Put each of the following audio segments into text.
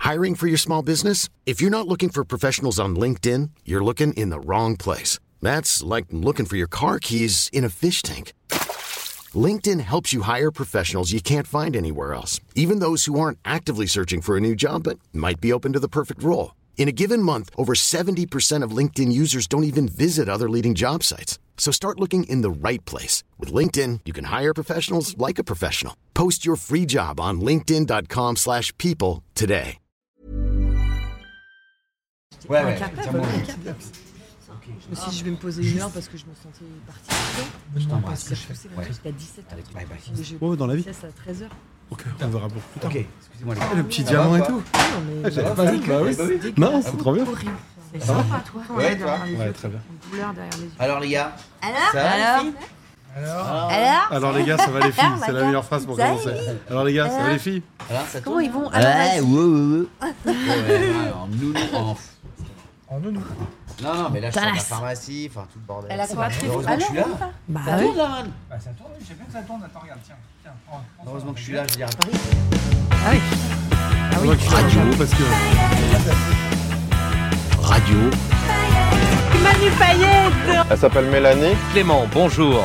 Hiring for your small business? If you're not looking for professionals on LinkedIn, you're looking in the wrong place. That's like looking for your car keys in a fish tank. LinkedIn helps you hire professionals you can't find anywhere else, even those who aren't actively searching for a new job but might be open to the perfect role. In a given month, over 70% of LinkedIn users don't even visit other leading job sites. So start looking in the right place. With LinkedIn, you can hire professionals like a professional. Post your free job on linkedin.com/people today. Ouais. Je me suis dit, je vais me poser 1 heure parce que je me sentais partie. Je t'embrasse. Jusqu'à 17h. Allez, bye bye. Oh, dans la vie. C'est à 13h. Ok, on verra beaucoup plus tard. Ok, excusez-moi les gars. Le petit diamant et tout. J'avais pas vu. Bah oui. Non, c'est trop bien. C'est sympa, toi. Ouais, toi. Ouais, très bien. Une douleur derrière les yeux. Alors les gars. Alors Ça va, les filles Alors les gars, ça va les filles. C'est la meilleure phrase pour commencer. Alors les gars, ça va les filles. Alors, ça Comment tourne ils vont? Ouais, Alors, vas-y. ouais, en nounou, En nounou. Non, mais là, je suis à la Talasse. pharmacie, enfin, tout le bordel. Elle a quoi? Heureusement que je suis là. Bah Ça oui. tourne, là, man. Bah ça tourne, je sais bien que ça tourne. Attends, regarde, tiens. Prends Heureusement ça. que je suis là, je veux dire à Paris. Ah oui. Ah oui. Moi qui suis radio parce que. Radio. Elle s'appelle Mélanie. Clément, bonjour.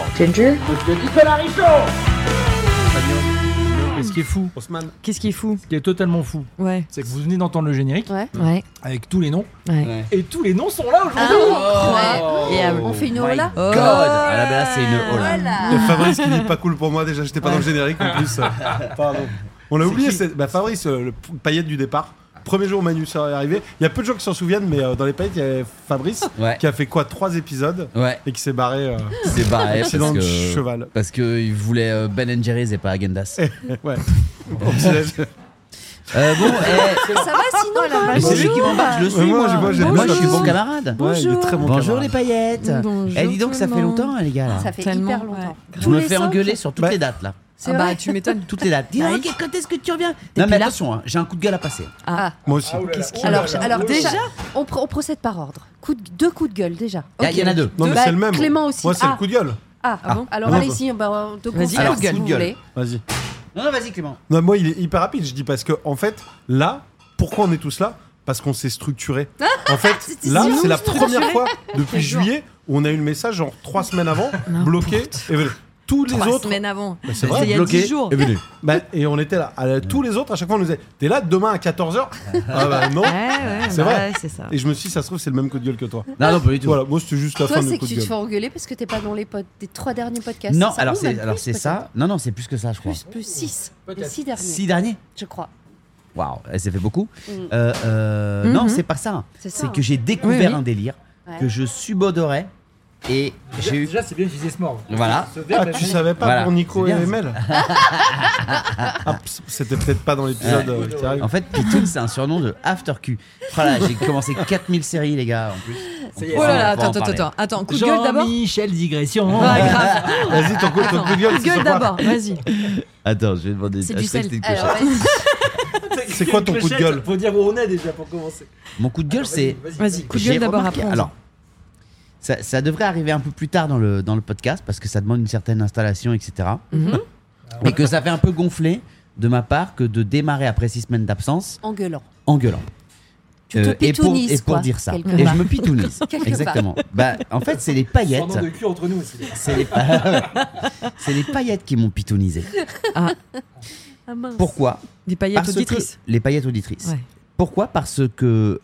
Et ce qui est fou, Haussmann. Qu'est-ce qui est fou? ce qui est totalement fou, Ouais. c'est que vous venez d'entendre le générique Ouais. avec tous les noms. Ouais. Et tous les noms sont là aujourd'hui. Ouais. Et On fait une hola? Oh. God. Ah là, ben là, c'est une hola. Il y a Fabrice qui dit pas cool pour moi déjà, j'étais pas dans le générique en plus. Pardon. On a oublié, Fabrice, le paillette du départ. Premier jour où Manu est arrivé. Il y a peu de gens qui s'en souviennent, mais dans les paillettes, il y avait Fabrice Ouais. qui a fait quoi 3 épisodes Ouais, et qui s'est barré. c'est barré Accident parce de que... cheval. Parce qu'il voulait Ben & Jerry's et pas Agendas. Ouais. Au petit-déj. Ça va sinon? Mais c'est lui qui m'embarque, je le suis, Ouais, moi. moi, j'ai Moi, je suis bonjour. bon camarade. Ouais, il est très bon. Bonjour les camarade. paillettes. Bonjour Eh, dis donc, tout ça le fait monde. longtemps, les gars, là. Ça fait Tellement, hyper longtemps. Je me fais engueuler sur toutes les dates, là. C'est Ah vrai. bah tu m'étonnes. Toutes les dates. Dis Ah donc, oui. quand est-ce que tu reviens Non, plus mais là. attention, hein, j'ai un coup de gueule à passer. Moi aussi. Alors déjà, on procède par ordre. Deux coups de gueule déjà. Il y en a deux. Non, mais Bah, c'est le même. Clément aussi. Moi, c'est le coup de gueule. Ah bon? Alors Ah. allez-y, deux coups Vas-y, de alors, gueule si coup de vous gueule. voulez. Vas-y. Non, vas-y, Clément. Non, moi, il est hyper rapide. Je dis parce que, en fait, là, pourquoi on est tous là? Parce qu'on s'est structuré. En fait, C'était là, si c'est la structuré. première fois depuis juillet où on a eu le message, genre 3 semaines avant, bloqué. Et voilà. Tous les 3 autres. semaines avant. Bah, c'est C'est vrai. il y a bloqué 10 jours. et venu. Bah, et on était là. Tous les autres, à chaque fois, on nous disait t'es là demain à 14h? Ah bah non. Ouais, C'est bah vrai. ouais, c'est ça. Et je me suis dit, ça se trouve, c'est le même coup de gueule que toi. Non, pas du tout. Voilà, moi, c'était juste la Toi, fin du c'est que coup de tu te gueule. fais engueuler parce que t'es pas dans les des 3 derniers podcasts. Non, c'est ça? alors Ou même c'est plus, ça. Non, c'est plus que ça, je crois. Plus 6. Les 6 derniers, 6 derniers. je crois. Waouh, ça fait beaucoup. Mm. Non, c'est pas ça. C'est ça, C'est hein. que j'ai découvert Oui. un délire Ouais. que je subodorais et j'ai eu. Déjà, c'est bien utiliser ce mort. Voilà. Ah, tu savais pas Voilà. pour Nico C'est et bien, Emel? Ah, c'était peut-être pas dans l'épisode qui arrive. En fait, Pitoun, c'est un surnom de After Q. Voilà, j'ai commencé 4000 séries, les gars, en plus. Ça y est. Oh là là, On va en parler. attends, coup de gueule d'abord. Jean-Michel Digression. Ouais, grave. Vas-y, ton coup de gueule, Coup de c'est gueule sur quoi? d'abord, vas-y. Attends, je vais demander. C'est Ah, du je croyais sel. que c'était une Alors, clochette. vas-y. C'est quoi ton coup de gueule? Faut dire où on est déjà pour commencer. Mon coup de gueule, c'est. Vas-y, coup de J'ai gueule d'abord remarqué- après. Alors, ça devrait arriver un peu plus tard dans le podcast parce que ça demande une certaine installation, etc. Mhm. Et que ça fait un peu gonfler de ma part que de démarrer après 6 semaines d'absence En gueulant. en gueulant. Tu te pitonises, et pour quoi, dire ça. quelque Et part. je me pitounise. Quelque Exactement. Bah, en fait, c'est les paillettes. Pendant de cul entre nous aussi. C'est les... c'est les paillettes qui m'ont pitounisé. Ah mince. Pourquoi? Des paillettes Parce auditrices. que les paillettes auditrices. Ouais. Pourquoi? Parce que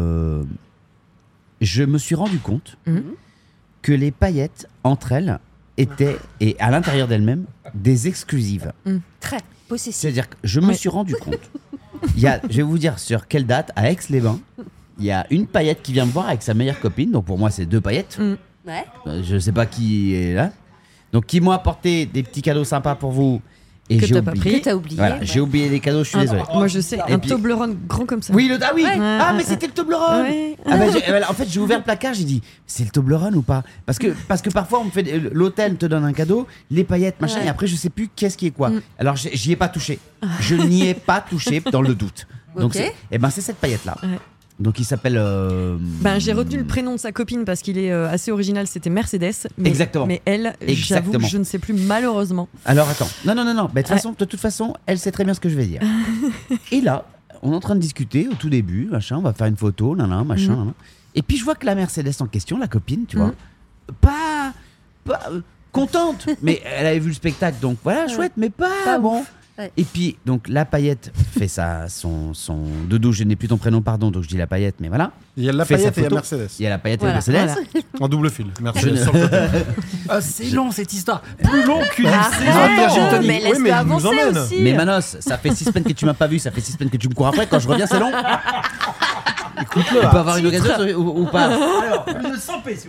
je me suis rendu compte Mhm. que les paillettes, entre elles, étaient, et à l'intérieur d'elles-mêmes, des exclusives. Très possessif. C'est-à-dire que je me Ouais. suis rendu compte. Je vais vous dire sur quelle date, à Aix-les-Bains, il y a une paillette qui vient me voir avec sa meilleure copine. Donc pour moi, c'est 2 paillettes. Ouais. Je sais pas qui est là. Donc qui m'ont apporté des petits cadeaux sympas pour vous. Et Que j'ai t'as pas oublié. pris. Que t'as oublié. Voilà, ouais. j'ai oublié les cadeaux, je suis désolé. Moi je sais, Et un puis- Toblerone grand comme ça. Oui, oui. Ouais. Ah, mais c'était le Toblerone. Ouais. Ah bah, en fait, j'ai ouvert le placard, j'ai dit, c'est le Toblerone ou pas? Parce que parfois, on me fait l'hôtel te donne un cadeau, les paillettes, machin, Ouais. et après, je sais plus qu'est-ce qui est quoi. Alors, j'y ai pas touché. Je n'y ai pas touché dans le doute. Donc, Ok. c'est cette paillette-là. Ouais. Donc, il s'appelle. Ben, j'ai retenu le prénom de sa copine parce qu'il est assez original, c'était Mercedes. Mais, Exactement. Mais elle, j'avoue, Exactement. je ne sais plus malheureusement. Alors, attends. Non. Bah, de toute façon, elle sait très bien ce que je vais dire. Et là, on est en train de discuter au tout début, machin, on va faire une photo, machin. Nan. Et puis je vois que la Mercedes en question, la copine, tu vois, pas contente, mais elle avait vu le spectacle, donc voilà, chouette, mais pas bon. Ouais. Et puis, donc, la paillette fait son doudou, je n'ai plus ton prénom, pardon, donc je dis la paillette, mais voilà. Il y a la Fait sa paillette et la photo. Mercedes. Il y a la paillette Voilà, et la Mercedes. En double fil. Mercedes Je ne- sur le côté. Ah, c'est long cette histoire. Plus long qu'une Arrête, saison de Virgin Tonic. mais laisse-le Oui, mais il nous avancer emmène. aussi. Mais Manos, ça fait 6 semaines que tu m'as pas vu, ça fait 6 semaines que tu me cours après, quand je reviens, c'est long. Écoute-le. On là. peut avoir une gazeuse ou pas? Alors, une 100 p.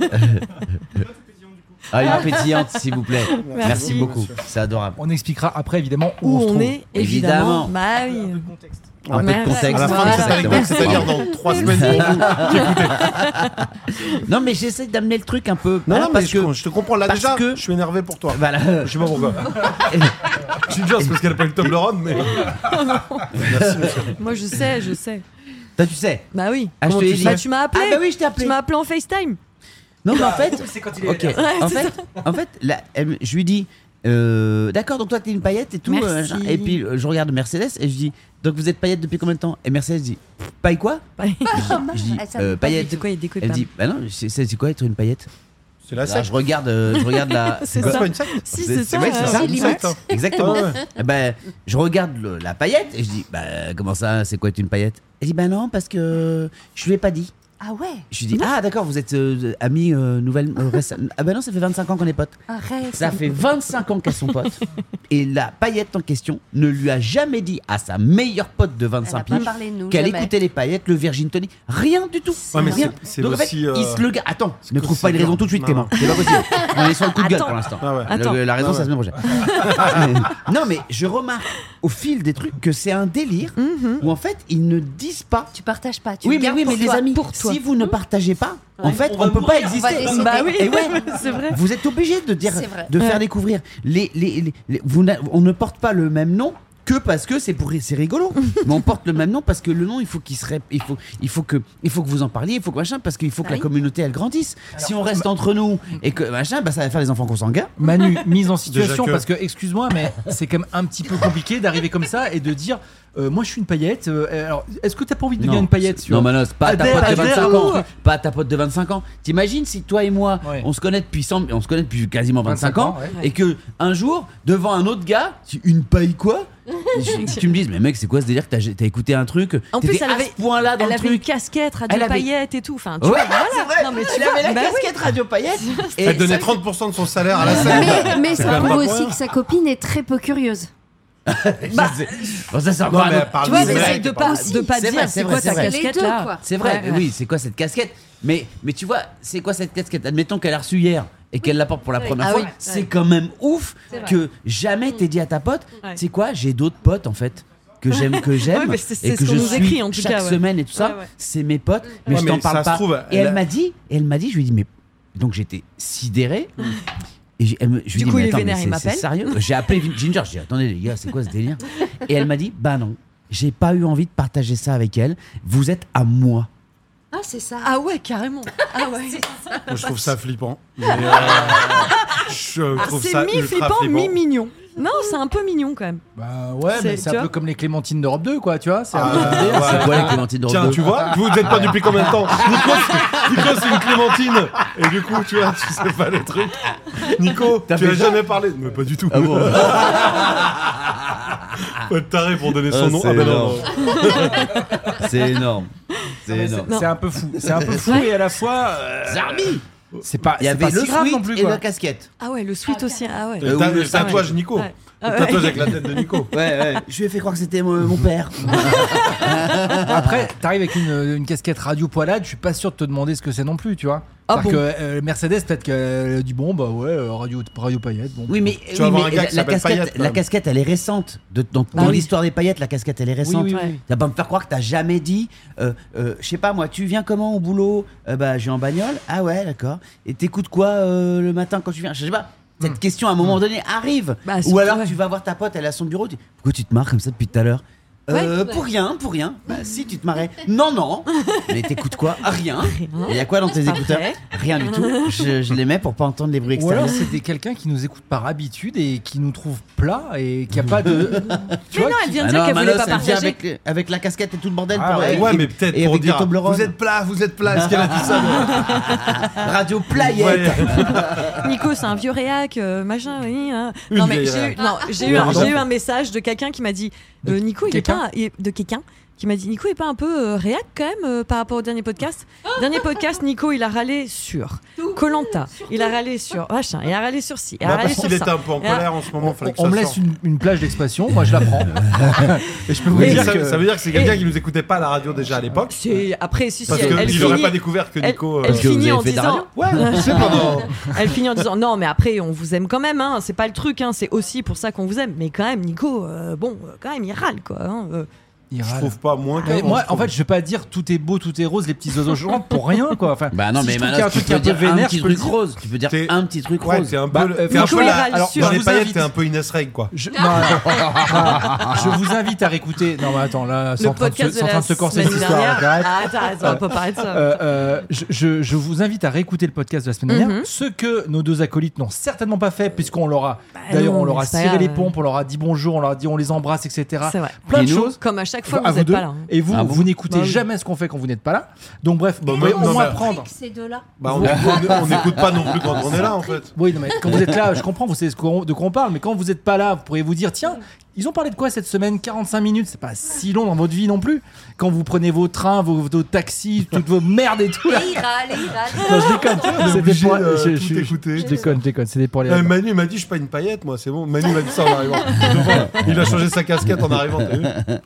Ah, une pétillante, s'il vous plaît. Merci Merci. beaucoup, c'est adorable. On expliquera après évidemment Où où on se on trouve. est, évidemment. Évidemment. Bah oui. Un peu de Merci. contexte. À la fin de Voilà. cette anecdote, c'est-à-dire dans 3 semaines pour vous. Non, mais j'essaie d'amener le truc un peu. Non, voilà, non, mais parce que. je te comprends. Là, parce déjà, que- je suis énervé pour toi. Voilà. Je sais pas pourquoi. Je suis dur, c'est parce qu'elle a pas eu le Toblerone, mais. Merci, monsieur. Moi, je sais. Toi, tu sais. Bah oui. Ah, je Comment te l'ai tu dit. sais Bah, tu m'as appelé. Ah, bah oui, je t'ai appelé. Tu m'as appelé en FaceTime. Non, mais en fait. C'est quand il est Ok. En fait, je lui dis. D'accord, donc toi t'es une paillette et tout. Merci. Et puis je regarde Mercedes et je dis donc vous êtes paillette depuis combien de temps? Et Mercedes dit paille quoi? Je dis Ah, ça me paillette. C'est quoi, il déconne Elle pas. dit bah non, c'est quoi être une paillette? C'est la Alors, secte. je regarde la. C'est C'est ça. pas une secte. Si, c'est ça. ouais, c'est ça. C'est Une limite. secte, hein. Exactement. Ah ouais. Eh ben, je regarde la paillette et je dis bah comment ça, c'est quoi être une paillette? Elle dit bah non parce que je lui ai pas dit. Ah ouais, Je lui dis ah d'accord, vous êtes amis nouvelle récemment. Ah bah non, ça fait 25 ans qu'on est potes. arrête. Ça fait 25 ans qu'elles sont potes. Et la paillette en question ne lui a jamais dit à sa meilleure pote de Elle a 25 pas piges parlé de nous, qu'elle jamais. écoutait les paillettes, le Virgin Tonic. Rien du tout. Ouais, mais Rien. c'est Donc en fait, aussi, il se le gars. Attends, ne trouve c'est pas une raison dur. tout de suite, Non, Clément. non. C'est pas possible. On est sur le coup de gueule Attends. pour l'instant. Ah ouais. Attends. La raison, Ah c'est la ouais. semaine prochaine. Non, mais je remarque au fil des trucs que c'est un délire où en fait, ils ne disent pas. Tu partages pas. Tu Oui, le mais gardes oui, pour mais les toi. amis, Pour toi. si vous ne partagez pas, en fait, on peut pas exister. décider. Bah oui, Et ouais. c'est vrai. Vous êtes obligé de dire, C'est vrai. de faire Ouais. découvrir. On ne porte pas le même nom que parce que c'est rigolo. Mais on porte le même nom parce que le nom, il faut que vous en parliez, il faut que machin, parce qu'il faut que Ah la oui. communauté elle grandisse. Si on reste entre nous et que machin, bah ça va faire les enfants consanguins. Manu, mise en situation, Déjà que- parce que, excuse-moi, mais c'est quand même un petit peu compliqué d'arriver comme ça et de dire moi je suis une paillette. Alors, est-ce que t'as pas envie de devenir une paillette tu Non, vois Manos, pas ta Adhère, pote de adhère, 25 ans. ouh. Pas ta pote de 25 ans. T'imagines si toi et moi, Ouais. on se connaît depuis quasiment 25 ans, ouais. et que un jour, devant un autre gars, une paille quoi tu me dises, mais mec, c'est quoi ce délire que t'as écouté un truc? En plus, t'étais elle à avait- ce point-là dans Elle le avait une truc. casquette, radio Elle avait- paillette et tout. Enfin, tu Ouais, vois, c'est vrai. Non, mais tu Elle vois, avait la bah oui. casquette radio paillette. Et Elle donnait ça- 30% de son salaire à la scène. Mais C'est ça quand même prouve pas aussi pour rien. que sa copine est très peu curieuse. Bon, ça, c'est Non, encore un mais autre- elle parle Tu vois, du mais mec, essaye de elle parle pas, de pas C'est dire vrai, c'est c'est quoi vrai, ta c'est vrai. Les casquette deux, là. quoi. C'est vrai, Ouais, ouais. oui, c'est quoi cette casquette? Mais tu vois, c'est quoi cette casquette? Admettons qu'elle a reçu hier et qu'elle l'apporte pour la première Ah fois. oui. C'est quand même ouf C'est vrai. que jamais t'aies dit à ta pote, Ouais. tu sais quoi, j'ai d'autres potes en fait. Que j'aime Ouais, mais c'est et ce que qu'on je nous suis écrit, en tout chaque cas, ouais. semaine et tout ça, Ouais, ouais. c'est mes potes, mais Ouais, je t'en mais parle ça se pas. trouve, et elle elle a- m'a dit, je lui ai dit, mais donc j'étais sidéré. Et je lui ai Du dit, coup, mais il est attends, vénère, mais il c'est m'appelle. sérieux? J'ai appelé Ginger, j'ai dit, attendez les gars, c'est quoi ce délire? Et elle m'a dit, bah non, j'ai pas eu envie de partager ça avec elle. Vous êtes à moi. Ah, c'est ça. Ah ouais, carrément. Ah ouais. Moi, je trouve ça flippant. Mais, je Ah, trouve c'est ça mi-flippant, ultra flippant. mi-mignon. Non, c'est un peu mignon quand même. Bah ouais, mais C'est- c'est tu un peu vois comme les Clémentines d'Europe 2, quoi, tu vois. C'est un peu Ah, l'idée, ouais. c'est- C'est quoi les Clémentines de Tiens, Robe tu vois, vous êtes pas depuis combien de temps? Nico, c'est une clémentine. Et du coup, tu vois, tu sais pas les trucs. Nico, tu fait as ça jamais parlé. Mais pas du tout. Ah bon? Faut être taré pour donner son Ah, nom. c'est Ah ben énorme. non. C'est énorme. C'est énorme. C'est un peu fou. C'est un peu fou et à la fois. Zarbi. C'est pas, Il y c'est avait pas le si grave non sweat plus, et quoi. la casquette. Ah ouais, le sweat aussi. Ah ouais. Le oui, tatouage Nico. Ouais. Le tatouage avec la tête de Nico. Ouais. Je lui ai fait croire que c'était mon père. Après, t'arrives avec une casquette radio poilade, je suis pas sûr de te demander ce que c'est non plus, tu vois. Ah C'est-à-dire bon que Mercedes, peut-être qu'elle dit bon, bah ouais, radio paillette. Bon, Oui, mais, Tu vas avoir un gars qui la s'appelle Payette, quand la même. casquette, elle est récente. Dans Ah oui. l'histoire des paillettes, la casquette, elle est récente. oui, oui. Tu vas pas me faire croire que t'as jamais dit, je sais pas moi, tu viens comment au boulot? Bah, je vais en bagnole. Ah ouais, d'accord. Et t'écoutes quoi le matin quand tu viens? Je sais pas. Cette question à un moment donné arrive. Bah, Ou surtout, alors ouais. tu vas voir ta pote, elle est à son bureau. Pourquoi tu te marres comme ça depuis tout à l'heure? Pour rien. Bah, si, tu te marrais. Non. Mais t'écoutes quoi? Rien. Il y a quoi dans tes C'est écouteurs? parfait. Rien du tout. Je les mets pour pas entendre les bruits Ou alors extérieurs. c'était quelqu'un qui nous écoute par habitude et qui nous trouve plat et qui a pas de. Tu Mais vois, non, qui- elle vient de Ah dire non, qu'elle voulait Manos, pas elle vient partager. avec la casquette et tout le bordel. Ah pour, ouais, mais peut-être et pour avec des dire Toblerones. vous êtes plat. Est-ce qu'elle a dit ça? Radio Playette. Ouais. Nico, c'est un vieux réac, machin. Oui, hein. Une Non, mais vieille j'ai eu, réac. non, j'ai eu un message de quelqu'un qui m'a dit Nico, il est quelqu'un pas. De quelqu'un qui m'a dit Nico, il est pas un peu réac quand même par rapport au dernier podcast. Dernier podcast, Nico, il a râlé sur Koh-Lanta, il a râlé sur machin, il a râlé sur ci, il a Bah, râlé parce sur qu'il était ça. un peu en colère en ce moment. Fallait que On ça me laisse sorte. une plage d'expression, moi je la prends. Et je peux vous Oui, dire ça que. veut dire que c'est quelqu'un qui nous écoutait pas à la radio déjà à l'époque. Après, si, Parce elle qu'il n'aurait finit- pas découvert que Nico. elle que vous finit avez en fait de la disant. radio. Ouais, c'est pendant. Elle finit en disant non, mais après, on vous aime quand même, hein, c'est pas le truc, hein, c'est aussi pour ça qu'on vous aime. Mais quand même, Nico, quand même, il râle, quoi. Hein, Il Je râle. trouve pas moins Mais qu'avant. moi, je trouve. en fait, je vais pas dire tout est beau, tout est rose, les petits oiseaux chantent pour rien, quoi. Enfin, Bah non, si mais je trouve Manos, qu'il y a un tu truc peux un peu dire un vénère, petit je peux le truc dire. rose. Tu peux dire T'es- un petit truc Ouais, rose. t'es un peu. Bah, t'es un Nico, peu il là. râle alors, sur. Dans je les vous paillettes, invite- t'es un peu Inès Reg, quoi. Je vous invite à réécouter. Non, mais attends, là, c'est Le en train de podcast se- c'est en de train la de se corser semaine cette histoire. dernière. Arrête. Attends, on peut parler de ça. Je vous invite à réécouter le podcast de la semaine dernière. Mhm. Ce que nos deux acolytes n'ont certainement pas fait, puisqu'on leur a, non, on leur a mais c'est pas ciré les grave. pompes, on leur a dit bonjour, on leur a dit on les embrasse, etc. C'est vrai. Plein de Et nous choses. Comme à chaque fois, À vous n'êtes deux. pas là. hein. Et vous, Ah bon vous n'écoutez Bah oui. jamais ce qu'on fait quand vous n'êtes pas là. Donc bref, Bah, vous pouvez non, au moins mais- prendre. Ces deux-là. Bah, on n'écoute pas non plus quand on est là, en fait. Oui, non, mais quand vous êtes là, je comprends, vous savez de quoi on parle, mais quand vous n'êtes pas là, vous pourriez vous dire tiens, ils ont parlé de quoi cette semaine? 45 minutes, c'est pas si long dans votre vie non plus. Quand vous prenez vos trains, vos taxis, toutes vos merdes et tout là. Et il râle. Non, je déconne. On est C'était obligé pour- de je- tout je- écouter. Je déconne. C'était pour les. Manu m'a dit je suis pas une paillette, moi, c'est bon. Manu m'a dit ça en arrivant. Il a changé sa casquette en arrivant, t'as vu?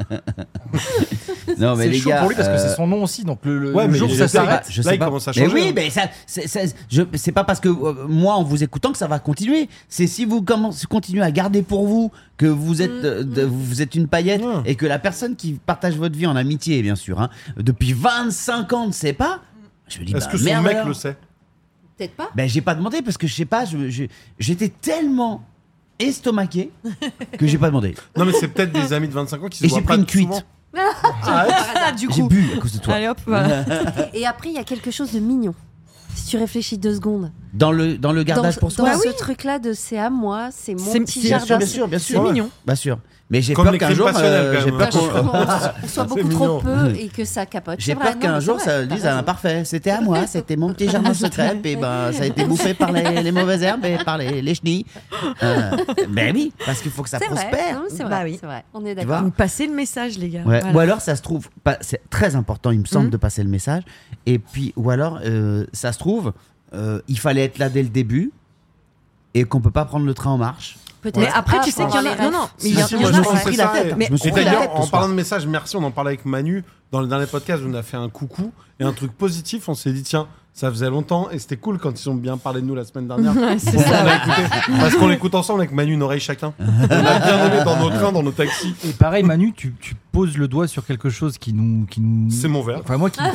Non, mais C'est les chaud gars. pour lui parce que c'est son nom aussi, donc le Ouais, mais jour où il ça était- s'arrête. Je Là, sais il pas. commence à Mais changer, oui, hein. mais c'est pas parce que moi, en vous écoutant, que ça va continuer. C'est si vous continuez à garder pour vous que vous êtes, vous êtes une paillette Ouais. et que la personne qui partage votre vie en amitié, bien sûr, hein, depuis 25 ans ne sait pas. Je me dis, Est-ce bah, que son merde mec alors. le sait? Peut-être pas. Ben, j'ai pas demandé parce que je sais pas, j'étais tellement estomaqué que j'ai pas demandé. Non, mais c'est peut-être des amis de 25 ans qui se Et voient j'ai pas pris une cuite. souvent. Ah, du J'ai coup. bu à cause de toi. Allez hop, voilà. Et après, il y a quelque chose de mignon. Si tu réfléchis 2 secondes. Dans le gardage Dans pour soi. ce truc-là de c'est à moi, c'est mon C'est- petit c'est- jardin. Bien sûr, bien sûr. C'est mignon. Bien sûr. Mais j'ai Comme peur les qu'un crimes jour, passionnels, quand j'ai même, peur hein. On soit C'est beaucoup mignon. trop peu et que ça capote. J'ai C'est vrai, peur non, qu'un mais jour c'est ça vrai, t'as dise raison. parfait, c'était à moi, c'était mon petit jardin secret, et ben ça a été bouffé par les mauvaises herbes et par les chenilles. Ben oui, parce qu'il faut que ça C'est vrai, prospère. non, c'est Bah vrai, oui. c'est vrai. On est vois d'accord. Donc, passez le message, les gars. Ouais. Voilà. Ou alors ça se trouve, c'est très important, il me semble, Mhm. de passer le message. Et puis, ou alors ça se trouve, il fallait être là dès le début et qu'on peut pas prendre le train en marche. Peut-être. Mais après, Ah, tu sais pour qu'il y en a. avoir les Non, non, refs. mais il y en Si, il y moi, en je a. pense que pris c'est la ça, tête. mais- Je me suis Et pris la d'ailleurs, tête en ce parlant soir. de messages, merci, on en parlait avec Manu dans le dernier podcast où on a fait un coucou et un truc positif. On s'est dit, tiens, ça faisait longtemps et c'était cool quand ils ont bien parlé de nous la semaine dernière. Ouais, c'est On ça. a écouté. Parce qu'on l'écoute ensemble avec Manu, une oreille chacun. On a bien aimé dans nos trains, dans nos taxis. Et pareil, Manu, tu poses le doigt sur quelque chose qui nous. C'est mon verre. Enfin, moi, qui me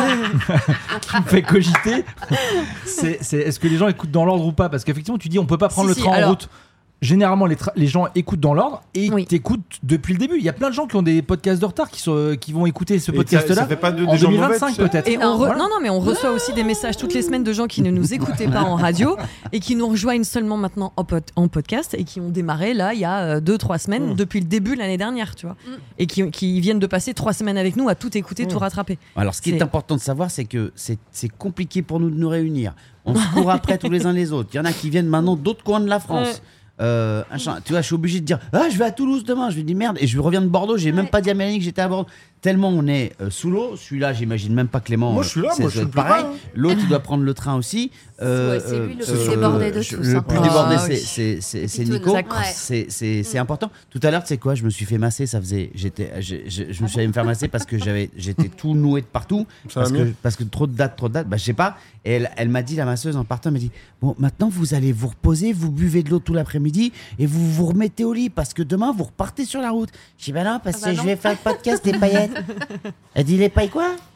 fait cogiter. C'est est-ce que les gens écoutent dans l'ordre ou pas? Parce qu'effectivement, tu dis on peut pas prendre Si, le si, train en alors- route. Généralement, les gens écoutent dans l'ordre et Oui. t'écoutent depuis le début. Il y a plein de gens qui ont des podcasts de retard qui vont écouter ce Et podcast-là ça fait pas de- en des gens 2025 mauvais, tu sais. peut-être. Et Non, non, non, mais on reçoit aussi des messages toutes les semaines de gens qui ne nous écoutaient pas en radio et qui nous rejoignent seulement maintenant en podcast et qui ont démarré là il y a 2-3 semaines depuis le début de l'année dernière, tu vois. Et qui viennent de passer 3 semaines avec nous à tout écouter, tout rattraper. Alors, ce qui est C'est- important de savoir, c'est que c'est compliqué pour nous de nous réunir. On se court après tous les uns les autres. Il y en a qui viennent maintenant d'autres coins de la France. Tu vois, je suis obligé de dire je vais à Toulouse demain. Je lui dis merde et je reviens de Bordeaux. J'ai même pas dit à Mélanie que j'étais à Bordeaux. Tellement on est sous l'eau. Celui-là, j'imagine même pas Clément. Moi, je suis là, moi, je suis le plus pareil. bas, hein. L'autre, il doit prendre le train aussi. Ouais, c'est lui le plus débordé de tous, Le hein. plus Ah, débordé, oui. c'est Pitoune. Nico. Ouais. C'est important. Tout à l'heure, tu sais quoi, je me suis fait masser. Je me suis allé me faire masser parce que j'étais tout noué de partout. Ça va mieux Parce que trop de dates. Bah, je sais pas. Et elle m'a dit, la masseuse, en partant, elle m'a dit bon, maintenant, vous allez vous reposer, vous buvez de l'eau tout l'après-midi et vous vous remettez au lit parce que demain, vous repartez sur la route. Je dis ben non, parce que je vais faire le podcast des paillettes. Elle dit les pailles quoi?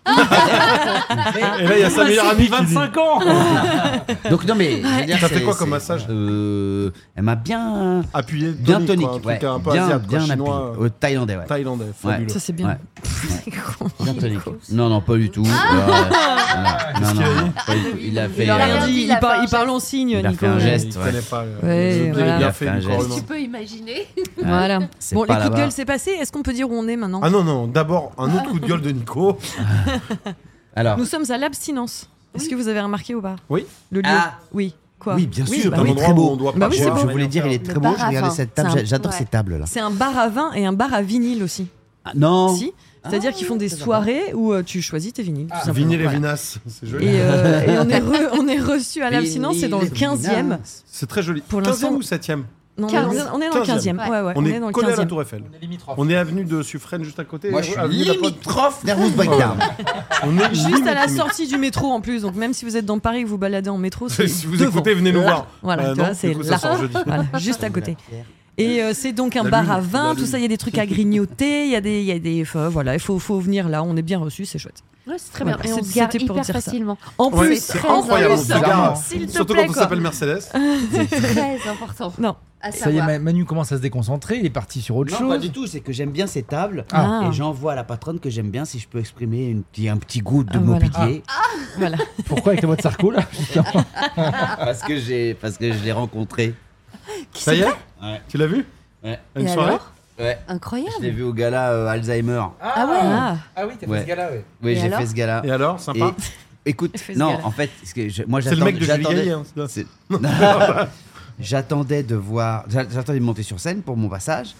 Et là, il y a sa meilleure amie qui dit. 25 ans. Donc non mais je veux dire, T'as fait c'est- quoi comme c'est- massage Elle m'a bien Appuyé, bien tonique, quoi, un truc ouais. un peu bien asiatique, quoi, bien chinois, appuyé. Thaïlandais, ouais. thaïlandais, Ouais. fabuleux. Ça, c'est bien. Ouais. C'est con. Bien tonique. Non, pas du tout. Non, qu'il a dit pas du tout. Il a fait. Il a rien rien dit, dit, il, il a fait un il parle en signe, Il a Nico. fait un geste. Il ouais. connaît pas. Ouais, voilà. Bien Il a fait fait un du corps geste. humain. Tu peux imaginer. Voilà. C'est Bon, les pas coups de là-bas. gueule, c'est passé. Est-ce qu'on peut dire où on est maintenant Ah non, d'abord un autre coup de gueule de Nico. Alors, Nous sommes à l'abstinence. Est-ce que vous avez remarqué ou pas Oui. Le lieu Ah. Oui. Quoi oui, bien sûr, bah il un est endroit très où beau. on doit Bah pas oui, c'est boire, beau. Je voulais dire, il est Le très beau. bar Je à regardais vin. cette table, C'est un- j'adore ouais. ces tables là. C'est un bar à vin et un bar à vinyle aussi. Ah, non. Si. C'est-à-dire qu'ils font des soirées où tu choisis tes vinyles. tout simplement. Vinyle et Voilà. Vinas, c'est joli. Et on est reçu à l'abstinence, c'est dans le 15e. C'est très joli. Pour 15e l'instant- ou 7e Non, 15. on est dans le 15e. Ouais, ouais, On est dans est le collé à la 15e. Tour Eiffel. On est limitrophe. On est avenue de Suffren juste à côté. Moi, je suis avenue de la Pointe. limitrophe d'Airbus Bagdad. On est Juste à la limite. sortie du métro en plus, donc même si vous êtes dans Paris et que vous baladez en métro, c'est Si vous devant. écoutez, venez nous voir. Voilà, tu non, vois, c'est du coup, ça là. sort jeudi. Voilà, juste à côté. Et c'est donc un La bar lune, à vin, la tout lune. ça, il y a des trucs à grignoter, il y a des voilà, il faut venir là, on est bien reçus, c'est chouette. Ouais, c'est très bien. Voilà, Et on se c'était gare pour hyper dire ça. facilement. En Ouais, plus, c'est très incroyable. On se intéressant. gare. S'il te Surtout plaît, quand on quoi. s'appelle Mercedes. Très important. Non. À Ça y est, savoir. Manu commence à se déconcentrer. Il est parti sur autre Non, chose. pas du tout, c'est que j'aime bien ces tables. Ah. Et j'envoie à la patronne que j'aime bien si je peux exprimer un petit goût de Ah, voilà. Montpellier. Voilà. Pourquoi avec la voix de Sarko là Parce que je l'ai rencontré. Ça y est Ouais. Tu l'as vu Ouais. À une Et soirée alors Ouais. Incroyable. Je l'ai vu au gala Ah Alzheimer. ouais. Ah oui, t'as Ouais. fait ce gars-là, ouais. Oui, Et j'ai alors fait ce gala. Et alors, sympa Écoute, Fais ce non, gala. en fait, moi C'est le j'attendais. mec de Julie Gaillet. Hein, c'est ça. J'attendais de voir. J'attendais de monter sur scène pour mon passage.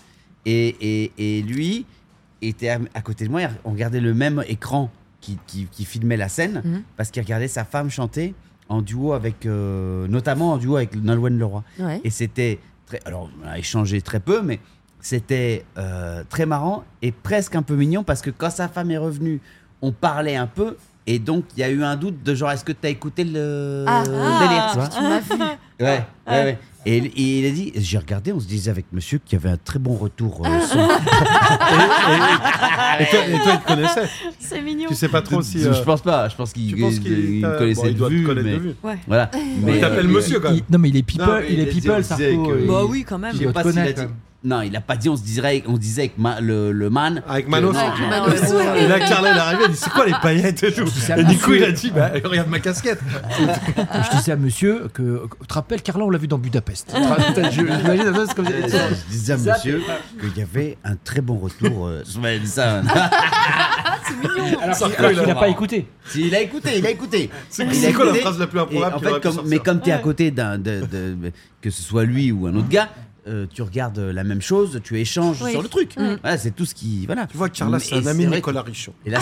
Et lui était à côté de moi. On regardait le même écran qui filmait la scène Mhm. parce qu'il regardait sa femme chanter en duo avec. Notamment en duo avec Nolwenn Leroy. Ouais. Et c'était. Alors, on a échangé très peu, mais c'était très marrant et presque un peu mignon parce que quand sa femme est revenue, on parlait un peu. Et donc, il y a eu un doute de genre, est-ce que tu as écouté le délire, tu vois? Tu m'as vu. Ouais. Et il a dit, j'ai regardé, on se disait avec monsieur qu'il y avait un très bon retour son. Et toi, il te connaissait. C'est mignon. Tu sais pas trop si. Je pense pas, je pense qu'il Tu penses qu'il me connaissait il doit de te vue, connaître mais de vue. Ouais. voilà. Il t'appelle monsieur quand même. Non, mais il est people, Non, mais il est il a dit, people, on disait Sarko. que- Bah oui, quand même. Je Il sais doit pas te s'il a connaître, dit. quand même. Non, il a pas dit, on disait avec le man. Avec Manos. Non, Avec non, Manos. non, Et là, Carla, elle est arrivée, elle dit c'est quoi les paillettes et tout. ça, Et du coup, monsieur. il a dit bah, regarde ma casquette. Je disais à monsieur que. Tu te rappelles, Carla, on l'a vu dans Budapest. J'imagine un peu c'est comme ça. Je disais à monsieur qu'il y avait un très bon retour. Je m'avais dit ça. Alors qu'il n'a pas écouté. Si, il a écouté. C'est Il a quoi la écouté. phrase la plus Et improbable en qu'il aurait fait, pu sortir mais comme tu es à côté que ce soit lui ou un autre gars, tu regardes la même chose, tu échanges Oui. sur le truc. Voilà, c'est tout ce qui. Voilà. Tu vois, Carla, c'est Et un ami de vrai Nicolas Richaud. que- Et là,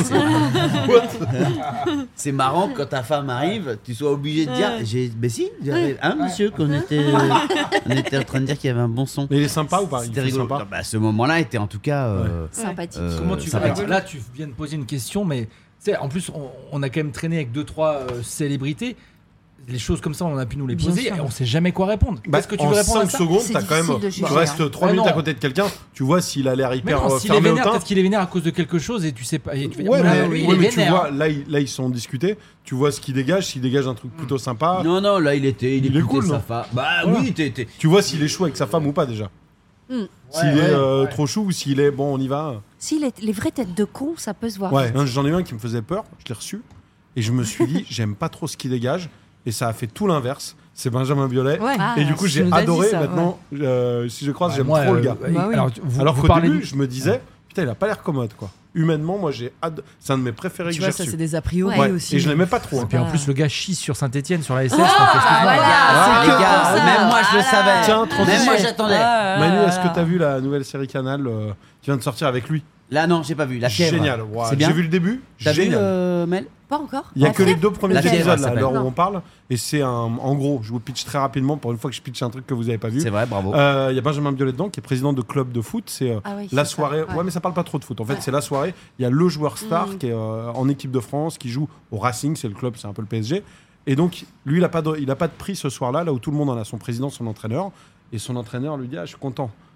c'est marrant que quand ta femme arrive, tu sois obligé de dire mais si, hein, monsieur, qu'on était en train de dire qu'il y avait un bon son. Mais il est sympa ou pas? Il C'était est rigolo. sympa. Bah, ce moment-là était en tout cas. Sympathique. Comment tu sympathique. Là, tu viens de poser une question, mais tu sais, en plus, on a quand même traîné avec 2-3 célébrités. Les choses comme ça, on a pu nous les Bien poser sûr. et on sait jamais quoi répondre. Bah, Qu'est-ce que tu en veux répondre à 5 ça secondes, C'est t'as quand même. difficile de Tu juger, restes 3 Ah minutes non. à côté de quelqu'un, tu vois s'il a l'air Mais hyper non, s'il est fermé au vénère, teint. peut-être qu'il est vénère à cause de quelque chose et tu sais pas. Et tu vas dire, Ouais, voilà, mais, lui, ouais, il est mais tu vénère. vois, là, ils sont discutés. Tu vois ce qu'il dégage, s'il dégage un truc plutôt sympa. Non, là, il Il est écoutait cool, sa non femme. Bah Voilà. oui, t'es. Tu vois s'il est chaud avec sa femme ou pas déjà. S'il est trop chou ou s'il est bon, on y va. Si les vraies têtes de con, ça peut se voir. Ouais, j'en ai eu un qui me faisait peur, je l'ai reçu. Et je me suis dit, j'aime pas trop ce qu'il dégage. Et ça a fait tout l'inverse. C'est Benjamin Biolay. Ouais. Ah, Et du coup, tu j'ai nous as dit adoré. ça, Maintenant, si je croise, Ouais, j'aime moi, trop le gars. Bah oui. Alors vous qu'au parlez début, de- je me disais, putain, il a pas l'air commode, quoi. Humainement, moi, c'est un de mes préférés Tu que vois, j'ai ça, reçu. c'est des a priori Ouais. aussi. Et je l'aimais pas trop. hein. Et puis en Ah. plus, le gars chie sur Saint-Etienne, sur la SS. Ah, donc, excuse-moi. voilà. Ah, c'est les que gars, pour ça. même moi je le savais. Tiens, Même transition. moi j'attendais. Manu, est-ce que t'as vu la nouvelle série Canal qui vient de sortir avec lui? Là, non, j'ai pas vu. La fièvre. Génial. Wow. C'est bien. J'ai vu le début. T'as vu, Génial. Mel? Pas encore. Il y a La que les fièvre 2 premiers La fièvre, épisodes ça là, à s'appelle. l'heure où Non. on parle. Et c'est en gros, je vous pitch très rapidement pour une fois que je pitch un truc que vous avez pas vu. C'est vrai, bravo. Il y a Benjamin Biolay dedans qui est président de club de foot. C'est Ah oui, la c'est ça, soirée. ouais. Ouais, mais ça parle pas trop de foot. En fait, Ouais. c'est la soirée. Il y a le joueur star Mhm. qui est en équipe de France, qui joue au Racing. C'est le club, c'est un peu le PSG. Et donc, lui, il a pas de prix ce soir-là, là où tout le monde en a. Son président, son entraîneur. Et son entraîneur lui dit, ah, je suis content.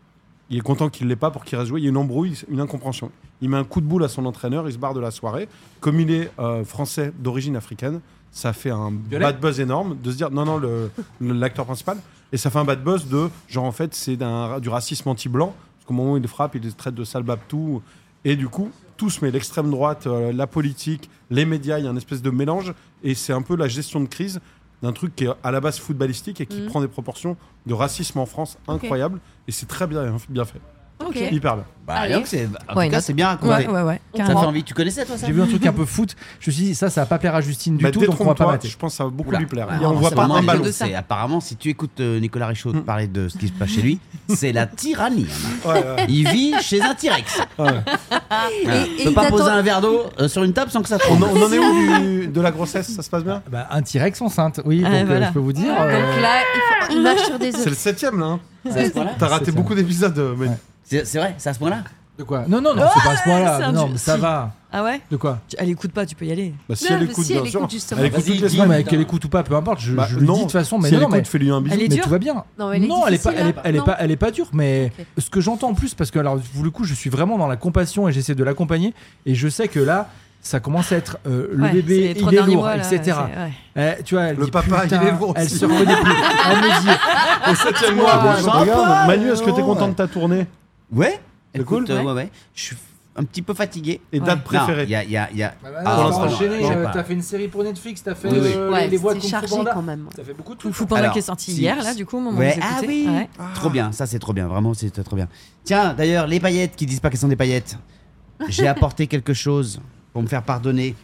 Il est content qu'il l'ait pas pour qu'il reste jouer. Il y a une embrouille, une incompréhension. Il met un coup de boule à son entraîneur, il se barre de la soirée. Comme il est français d'origine africaine, ça fait un bad buzz énorme de se dire non, l'acteur principal. Et ça fait un bad buzz de genre en fait c'est du racisme anti-blanc. Parce qu'au moment où il frappe, il les traite de sale babtou. Et du coup, tout se met l'extrême droite, la politique, les médias, il y a une espèce de mélange. Et c'est un peu la gestion de crise d'un truc qui est à la base footballistique et qui prend des proportions de racisme en France incroyables. Et c'est très bien fait. Ok. Hyper bien. Bah, Allez. donc en tout cas, c'est bien raconté. Ouais. Ça fait Carrément. envie. Tu connaissais toi ça? J'ai vu un truc un peu foot. Je me suis dit, ça va pas plaire à Justine du tout, donc on va pas détrompe-toi, mater. je pense que ça va beaucoup Oula. lui plaire. Ouais, Et on voit c'est pas vraiment un une ballon. chose, c'est apparemment, si tu écoutes Nicolas Richaud parler de ce qui se passe chez lui, c'est la tyrannie. Ouais. Il vit chez un T-Rex. Ouais. Tu peux pas poser un verre d'eau sur une table sans que ça On tombe. en est où de la grossesse? Ça se passe bien? Bah, un T-Rex enceinte, oui, Ah, donc voilà. je peux vous dire. Donc là, il marche sur des C'est œufs. le 7ème là. C'est à ce point-là T'as raté C'est ça. beaucoup d'épisodes. Mais... Ouais. C'est vrai, c'est à ce point-là. De quoi? Non, c'est pas à ce c'est point-là. un Non, du- mais ça si. va. Ah ouais? De quoi? Elle écoute pas, tu peux y aller. Bah, si Non, elle mais écoute, si, bien elle sûr. écoute, justement. Elle écoute Vas-y, toutes les dis. Non, semaines. mais qu'elle écoute ou pas, peu importe. Je Bah, le dis non. de toute façon, mais Si elle non, mais. écoute, fais-lui un bisou. Elle est Mais dure. tout va bien. Non, elle est Non, elle est pas, difficile, elle est hein. pas, elle est pas dure, mais Ok. ce que j'entends en plus, parce que alors pour le coup, je suis vraiment dans la compassion et j'essaie de l'accompagner, et je sais que là, ça commence à être le Ouais, bébé, c'est les 3 il est derniers lourd, mois, là, etc. c'est- ouais. Tu vois, elle Le dit, papa, putain, il est lourd elle aussi. se reconnaît plus. Elle me dit, Au 7ème mois, mois, sympa, regarde. Manu, est-ce que t'es non, content ouais. de ta tournée? Ouais. C'est Écoute, cool. ouais. Je suis un petit peu fatigué. Et date préférée? Il y a. ah, pour l'instant, enchaîné, je sais pas. t'as fait une série pour Netflix, t'as fait Oui, oui. Ouais, les voix de c'est Kung Fu chargé Panda. quand même. T'as fait beaucoup de Kung trucs. Fu Panda Alors, qui est sorti si- hier, là, du coup, au moment où Ouais, vous ah écoutez. oui. Ouais. Trop bien, ça c'est trop bien, vraiment c'est trop bien. Tiens, d'ailleurs, les paillettes qui disent pas qu'elles sont des paillettes, j'ai apporté quelque chose pour me faire pardonner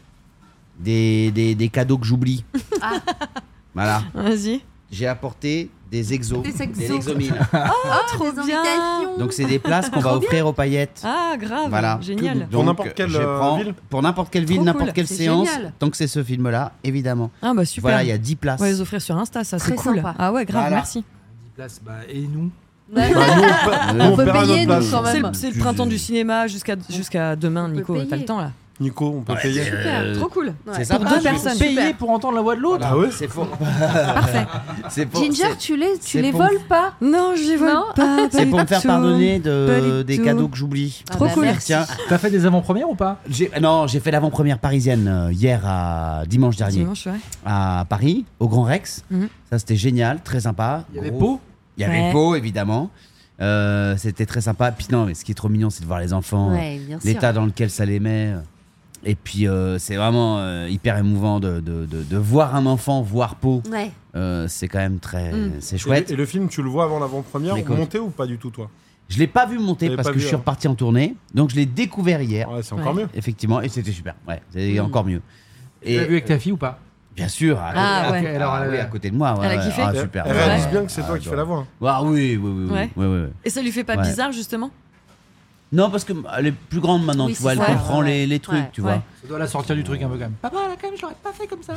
des cadeaux que j'oublie. Voilà, Vas-y. j'ai apporté des exos, Des exos. des exomines. trop des bien. invitations. Donc c'est des places qu'on va offrir aux paillettes. Ah, grave. Voilà. Génial. Pour Donc, n'importe quelle je prends ville pour n'importe quelle ville, Trop n'importe cool. quelle C'est séance, génial. tant que c'est ce film-là, évidemment. Ah, bah super. Voilà, il y a 10 places. On va les offrir sur Insta, ça, c'est Très cool. sympa. Ah ouais, grave, Voilà. merci. 10 places, bah, et nous Bah, nous, on peut paiera payer, notre nous, place. quand même. C'est le printemps du cinéma jusqu'à demain, On peut Nico. T'as payer. le temps là. Nico, on peut payer. Super, trop cool. C'est Pour sympa. deux personnes. payer pour entendre la voix de l'autre. Ah ouais? C'est faux. Parfait. C'est pour, Ginger, c'est- tu c'est les pour- voles pas? Non, je les vole Non. pas. c'est pour me faire pardonner Pas du des tout. cadeaux que j'oublie. Ah Trop bah, cool. merci. Tiens, T'as fait des avant-premières ou pas? j'ai fait l'avant-première parisienne hier dimanche dernier Dimanche, ouais. à Paris, au Grand Rex. Mhm. Ça c'était génial, très sympa. Il y avait Gros. Pau. Il y avait Ouais. Pau évidemment. C'était très sympa. Puis non, mais ce qui est trop mignon, c'est de voir les enfants, Ouais, bien sûr. l'état dans lequel ça les met. Et puis c'est vraiment hyper émouvant de voir un enfant voir Pau. Ouais. C'est quand même très, Mm. c'est chouette. Et le film, tu le vois avant l'avant-première, Écoute. monté ou pas du tout, toi? Je l'ai pas vu monter T'avais parce pas que vu, je suis hein. reparti en tournée, donc je l'ai découvert hier. Ouais, c'est encore Ouais. mieux. Effectivement, et c'était super. Ouais, c'est Mm. encore mieux. Tu l'as vu avec ta fille ou pas? Bien sûr. Ah, ouais. Alors, oui, à côté de moi. Ouais, Elle a ouais. kiffé Ah, Elle super. elle Ouais. réalise Ouais. bien que c'est toi qui fais la voix. Ah oui, oui, oui, oui. Ouais. Ouais, ouais, ouais. Et ça lui fait pas Ouais. bizarre, justement? Non, parce que elle est plus grande maintenant, Oui, tu vois, c'est elle ça. comprend Ouais. les trucs, Ouais. tu Ouais. vois. Ça doit la sortir du truc un peu quand même. Papa, là, quand même, je l'aurais pas fait comme ça.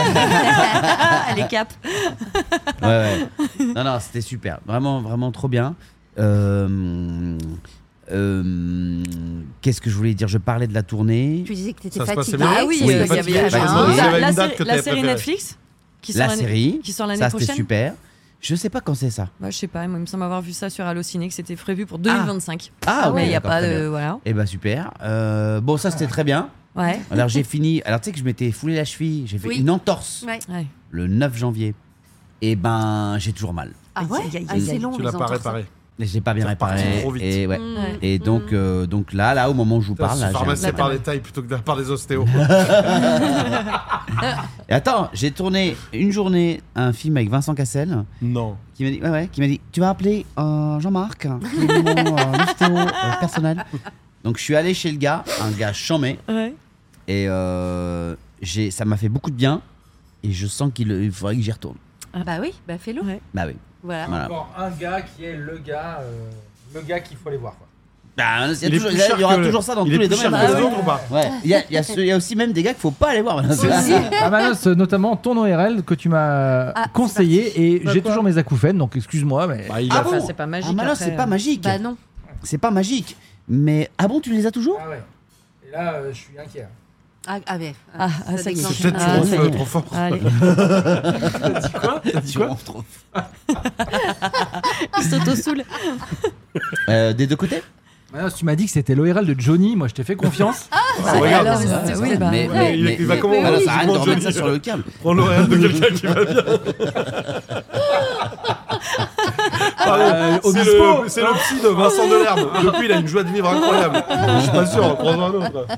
Elle est cap. Ouais, ouais. Non, non, c'était super. Vraiment, vraiment trop bien. Qu'est-ce que je voulais dire? Je parlais de la tournée. Tu disais que t'étais Ça se passait fatiguée. bien? Ah oui, Oui, il y avait fatigué, la, fatigué. Il y avait la une date série- que la t'avais série préférée. Netflix qui sort La l'année- série, qui sort l'année ça c'était prochaine. super. Je sais pas quand c'est ça. Bah, je sais pas, moi il me semble avoir vu ça sur Allociné que c'était prévu pour 2025. Ah, mais il y a d'accord, pas très de bien. voilà. Eh ben super. Bon, ça c'était très bien. Ouais. Alors j'ai fini. Alors tu sais que je m'étais foulé la cheville. J'ai fait Oui. une entorse Ouais. Ouais. le 9 janvier. Et ben j'ai toujours mal. Ah ouais? Aïe, aïe, Ah, aïe, c'est aïe. long, Tu les l'as pas entorses, hein. réparé. Et j'ai pas bien C'est reparti réparé. trop vite. Et ouais. Mm. Et donc là, au moment où je vous parle, là, Se j'ai pharmacie Là, par t'as- les tailles plutôt que par les ostéos. Et attends, j'ai tourné une journée un film avec Vincent Cassel Non. qui m'a dit tu vas appeler Jean-Marc, qui est mon ostéo personnel. Donc je suis allé chez le gars, un gars chambé, Ouais. et ça m'a fait beaucoup de bien. Et je sens qu'il faudrait que j'y retourne. Bah oui, bah fais-le. Ouais. Bah oui. Voilà. Voilà. Encore un gars qui est le gars qu'il faut aller voir. Quoi. Bah, Il est plus cher il y aura que- toujours ça dans il tous est les plus cher domaines. que Ah les ouais. autres ou pas? Ouais. Il y a aussi même des gars qu'il faut pas aller voir. Manos, notamment ton ORL que tu m'as Ah, conseillé et Bah, j'ai quoi toujours mes acouphènes, donc excuse-moi. Mais... Bah, il Ah a bon Enfin, c'est pas magique. Ah, Manos, après, c'est pas magique. Bah non. C'est pas magique. Mais ah bon, tu les as toujours? Ah ouais. Et là, je suis inquiet. Ah ouais. Ah, ça y est. déclenche. C'est peut-être Ah, tu ça y ronfles est. trop fort. Allez. T'as dit quoi? Tu ronfles trop. Il s'auto-soule. Des deux côtés. Ah, si tu m'as dit que c'était l'ORL de Johnny, moi je t'ai fait confiance. Regarde, alors, oui, bah, il va comment voilà, oui, ça arrête de Johnny, remettre ça sur le câble. Prends l'horaire de quelqu'un qui va bien. C'est le psy de Vincent Delerme. Depuis, il a une joie de vivre incroyable. Je suis pas sûr, prends un autre.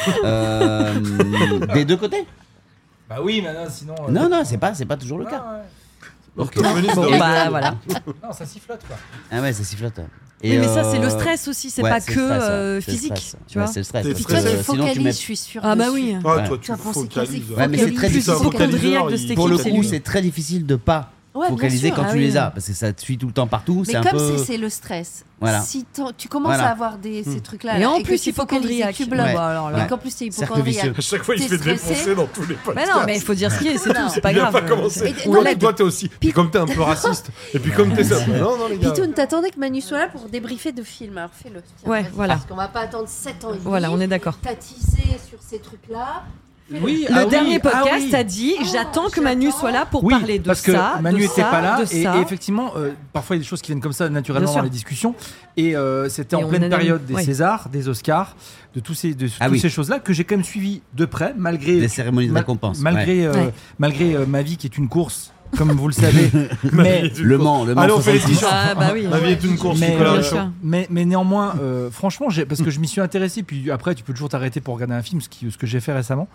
Des deux côtés. Bah oui, mais non, sinon. Non, c'est pas toujours le cas. Orthophoniste Bon, de- bah voilà. Non, ça sifflote quoi. Ah ouais, ça sifflote. Oui, mais ça, c'est le stress aussi, c'est pas c'est que le stress, ouais. C'est le physique, stress. tu vois. Ouais, c'est le stress. T'es parce Puis toi, que tu sinon, focalises, mets- je suis sûre. Ah bah dessus. oui. Ah, Ouais. toi, Tu vas tu penser focalises. qu'il y a Ouais, mais c'est très Le plus difficile. hypochondriaque de cette Pour le équipe, c'est coup, lui. c'est très difficile de pas Ouais, bien focaliser sûr. quand Ah tu oui. les as, parce que ça te suit tout le temps partout. Mais C'est un comme peu. c'est le stress, Voilà. si tu commences Voilà. à avoir ces trucs-là, Et là, en que plus, tu focalises, hypochondriaque. tu bloques, Ouais. Bah, alors là. et qu'en plus t'es Cercle hypochondriaque. vicieux. À chaque fois, il se T'es fait stressé. défoncer dans tous les Mais podcasts. non, mais il faut dire ce qui est, c'est tout, c'est pas Il a grave. pas commencé. Et- On non, l'aide, mais- toi, t'es aussi. Puis comme t'es un peu raciste, et puis comme t'es ça. Non, les gars. Pitoun, t'attendais que Manu soit là pour débriefer de film. Alors fais-le. Tiens, Ouais, vas-y, voilà. Parce qu'on va pas attendre 7 ans et demi. Voilà, on est d'accord. T'as teasé sur ces trucs-là. Oui, Le dernier ah podcast oui. a dit j'attends que Manu soit là pour Oui, parler de parce que ça. Manu de était ça, pas là de et ça. effectivement parfois il y a des choses qui viennent comme ça naturellement Bien sûr. dans les discussions et c'était Et en on pleine analyse, période des oui. Césars, des Oscars, de toutes Ah ces oui. choses-là que j'ai quand même suivi de près malgré Des cérémonies de récompense. malgré Ouais. malgré ma vie qui est une course comme vous le savez mais Le Mans Allez, on fait les 66. t-shirts. Ah bah oui. La vie est une course, mais, Nicolas bien Richaud. sûr. mais néanmoins, franchement, parce que je m'y suis intéressé, puis après, tu peux toujours t'arrêter pour regarder un film, ce que j'ai fait récemment.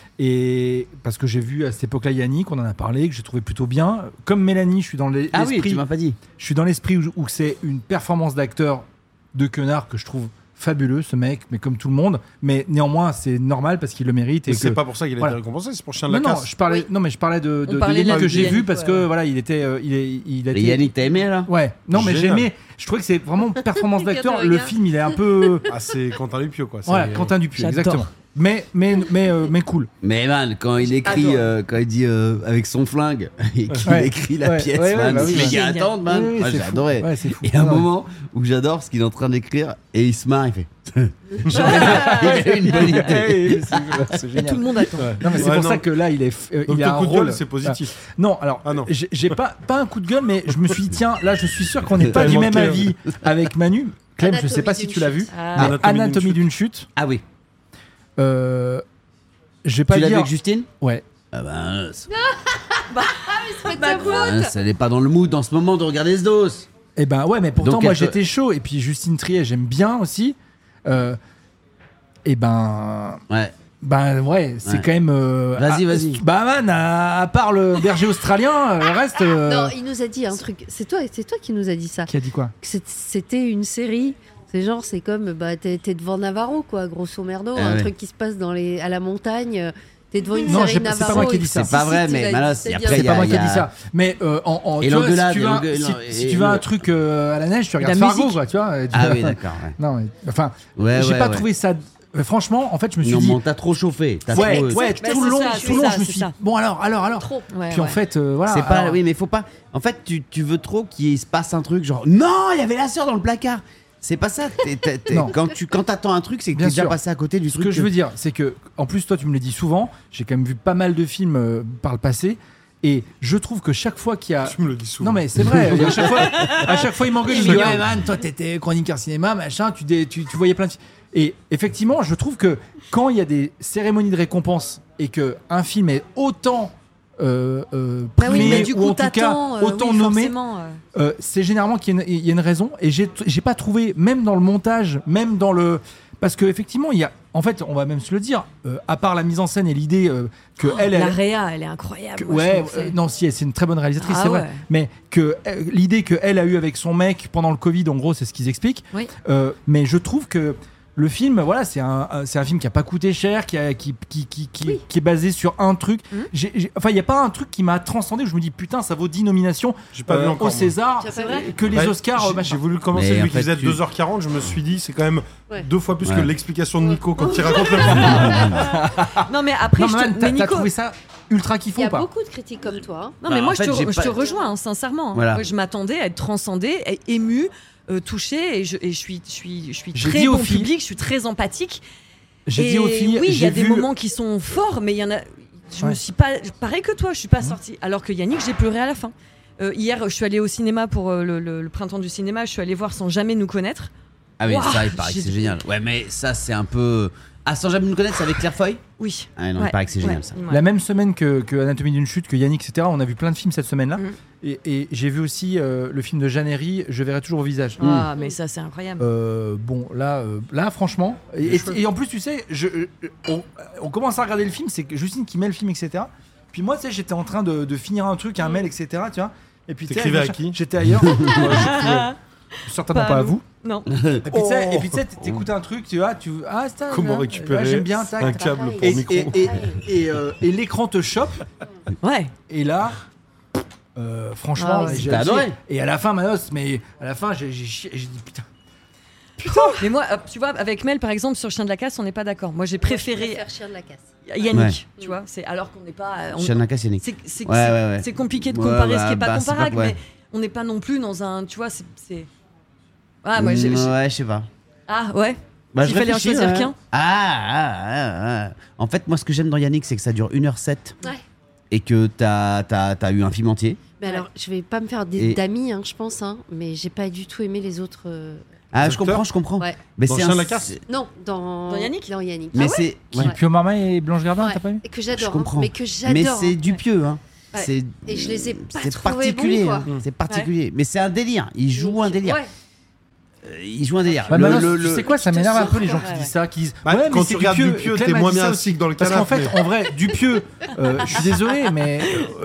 Et parce que j'ai vu à cette époque-là Yannick, on en a parlé, que j'ai trouvé plutôt bien. Comme Mélanie, je suis dans Ah oui, l'esprit, tu m'as pas dit. je suis dans l'esprit où c'est une performance d'acteur de Quenard que je trouve fabuleux, ce mec, mais comme tout le monde. Mais néanmoins, c'est normal parce qu'il le mérite. Et Et c'est que... pas pour ça qu'il a Voilà. été récompensé, c'est pour Chien de la Non, non, Casse. je parlais, non, mais je parlais de On parlait Yannick de que j'ai Yannick, vu parce ouais, que ouais. voilà, il était, il a Et été. Yannick, t'as aimé là? Ouais, non, mais j'ai Génial. aimé. Je trouvais que c'est vraiment performance d'acteur. Regarde, Le regarde. film, il est un peu. Ah, c'est Quentin Dupieux, quoi. Voilà, C'est- Quentin Dupieux, J'adore. exactement. Mais cool. Mais man, quand il écrit, quand il dit avec son flingue et qu'il Ouais. écrit la Ouais, pièce, ouais, man, bah oui, il fait ouais. qu'il attendre, man. Oui, oui, Moi, c'est j'ai fou. adoré. Ouais, c'est fou. Et un Ouais. moment où j'adore ce qu'il est en train d'écrire et il se marre, il fait. Il a une bonne idée. Ouais, c'est Et génial. tout le monde attend. Non, mais c'est Ouais, pour non. ça que là, il est, Donc, il a le un coup de rôle. gueule, c'est positif. Non, alors, Ah non. j'ai pas un coup de gueule, mais je me suis dit, tiens, là, je suis sûr qu'on n'est pas T'as du même manqué, avis avec Manu. Clem, je sais pas si Anatomie tu l'as d'une vu. chute. Ah, mais Anatomie Anatomie d'une d'une chute. Ah oui. Je vais pas Tu l'as vu dire. avec Justine? Ouais. Ah ben, Bah, ça n'est pas dans le mood en ce moment de regarder ce dos. Eh ben ouais, mais pourtant Donc, moi elle peut- j'étais chaud. Et puis Justine Triet, j'aime bien aussi. Et ben. Ouais. Ouais, c'est Ouais. quand même. Vas-y, vas-y. Bah man, à part le berger australien, le reste. Non, il nous a dit un truc. C'est toi qui nous a dit ça. Qui a dit quoi? Que c'était une série. C'est genre, c'est comme, bah, t'es devant Navarro, quoi, grosso merdo. Ah un ouais. truc qui se passe à la montagne. T'es devant une Non, série c'est pas Navarro. moi qui ai et dit ça. C'est pas vrai, tu mais l'as Manos, dit, c'est et bien. après, C'est il y a- pas moi qui ai dit il y a- ça. Mais Et tu vois, l'engueulade, si tu veux, l'engueulade, non, si et tu veux un le- truc à la neige, tu regardes la Fargo, musique. quoi, tu vois. et tu Ah vois, oui, d'accord. Ouais. Non, mais, enfin, Ouais, j'ai ouais, pas ouais. trouvé ça. Franchement, en fait, je me suis Non, dit. mais t'as trop chauffé. T'as Ouais, trop, ouais, Bah, tout le c'est long, ça, tout le long, c'est je me ça, suis c'est dit, ça. bon alors. Trop. Ouais, Puis en ouais. fait, voilà. C'est pas. alors- Oui, mais faut pas. En fait, tu veux trop qu'il se passe un truc genre non, il y avait la sœur dans le placard. C'est pas ça. Non. Quand t'attends un truc, c'est que Bien t'es déjà sûr. passé à côté du Ce truc. que je veux dire, c'est que, en plus, toi, tu me l'as dit souvent, j'ai quand même vu pas mal de films par le passé, et je trouve que chaque fois qu'il y a. Tu me le dis souvent. Non, mais c'est vrai, à chaque fois, il m'engueule, il me dit, Regarde. ouais, man, toi, t'étais chroniqueur cinéma, machin, tu voyais plein de. Et effectivement, je trouve que quand il y a des cérémonies de récompense et que un film est autant. Bah oui, primé, mais du ou coup, en tout cas t'attends, autant oui, nommé, forcément, c'est généralement qu'il y a une raison. Et j'ai pas trouvé, même dans le montage, même dans le. Parce qu'effectivement, il y a. En fait, on va même se le dire, à part la mise en scène et l'idée que elle. La réa, elle est incroyable. moi, je Ouais, trouve, c'est- non, si, c'est une très bonne réalisatrice, Ah c'est vrai. ouais. Mais que l'idée qu'elle a eue avec son mec pendant le Covid, en gros, c'est ce qu'ils expliquent. Oui. Mais je trouve que le film, voilà, c'est un film qui a pas coûté cher, qui est basé sur un truc. Enfin, il y a pas un truc qui m'a transcendé où je me dis putain, ça vaut 10 nominations J'ai pas vu encore, au moi. César, C'est vrai que les Bah, Oscars, j'ai machin. voulu commencer Mais en lui qui fait, faisait tu- 2h40, je me suis dit c'est quand même Ouais. 2 fois plus que Ouais. l'explication de Nico quand il raconte le film. Non, mais après, Non, je mais man, te... t'as mais Nico... trouvé ça ultra Il y kiffant a ou pas? beaucoup de critiques comme toi. hein. Non, mais Bah, moi, en fait, j'ai je te pas- rejoins, hein, sincèrement. Voilà. Moi, je m'attendais à être transcendée, émue, touchée, et je suis J'ai très dit aux bon filles- public, je suis très empathique. J'ai Et dit aux filles, oui, il y j'ai a des vu. moments qui sont forts, mais il y en a. Je me Ouais. suis pas. Pareil que toi, je suis pas sortie. Alors que Yannick, j'ai pleuré à la fin. Hier, je suis allée au cinéma pour le printemps du cinéma. Je suis allée voir Sans jamais nous connaître. Ah oui, Ouah, ça, il paraît que c'est génial. Ouais, mais ça, c'est un peu. Ah, Sans jamais nous connaître, c'est avec Claire Foy? Oui. Ah non, Ouais. il paraît que c'est génial, Ouais. ça. Ouais. La même semaine que Anatomie d'une chute, que Yannick, etc. On a vu plein de films cette semaine-là. Et j'ai vu aussi le film de Jeanne Herry, Je verrai toujours au visage. Ah, mais ça, c'est incroyable. Bon, là, franchement. Et en plus, tu sais, on commence à regarder le film, c'est Justine qui met le film, etc. Puis moi, tu sais, j'étais en train de finir un truc, un mail, etc. Tu vois. Et puis, tu sais, T'écrivais à qui? J'étais ailleurs. Moi, j'écrivais certainement pas à vous. Non. Et puis, tu sais, t'écoutes un truc, tu vois, ça, Comment là, récupérer j'aime bien, tac, un tac. câble pour Et, micro? et l'écran te chope. Ouais. Et là, franchement, Ah ouais. j'ai T'as adoré. Et à la fin, Manos, mais à la fin, j'ai dit putain. Mais moi, tu vois, avec Mel, par exemple, sur Chien de la Casse, on n'est pas d'accord. Moi, j'ai préféré Faire Chien de la Casse. Yannick, tu vois. C'est alors qu'on n'est pas. Chien de la Casse, Yannick. C'est compliqué de Ouais, comparer bah, ce qui est pas c'est comparable, pas- ouais. mais on n'est pas non plus dans un. Tu vois, c'est. Ah, moi, j'ai. Ouais, je sais pas. Ah, ouais. Bah, S'il fallait en réfléchis, choisir ouais. qu'un. Ah. En fait, moi, ce que j'aime dans Yannick, c'est que ça dure 1h07 Ouais. et que t'as eu un film entier. Mais alors, je vais pas me faire Et- d'amis, je pense, mais j'ai pas du tout aimé les autres. Ah, Les je comprends, acteurs je comprends. Ouais. Mais Dans c'est Chien de la Casse? Non, dans Yannick Dans Yannick. Mais c'est. Qui, Pio Marmaille et Blanche Gardin, Ouais. t'as pas vu? Et que Je j'adore, comprends. mais que j'adore. Mais c'est du pieux, hein. Ouais. C'est. Et je les ai pas C'est trouvés particulier, bons, quoi. hein. C'est particulier. Mais c'est un délire. Il joue un délire. Ouais. Il joue un délire. Bah, Manos, tu le- sais quoi, ça Je te m'énerve un sors, peu les gens quoi. qui Ouais, disent ça, qui disent Bah, ouais, quand mais tu c'est regardes Dupieux, Clem t'es a moins dit bien ça assis que dans le Parce canapé. qu'en fait, en vrai, Dupieux, je suis désolé, mais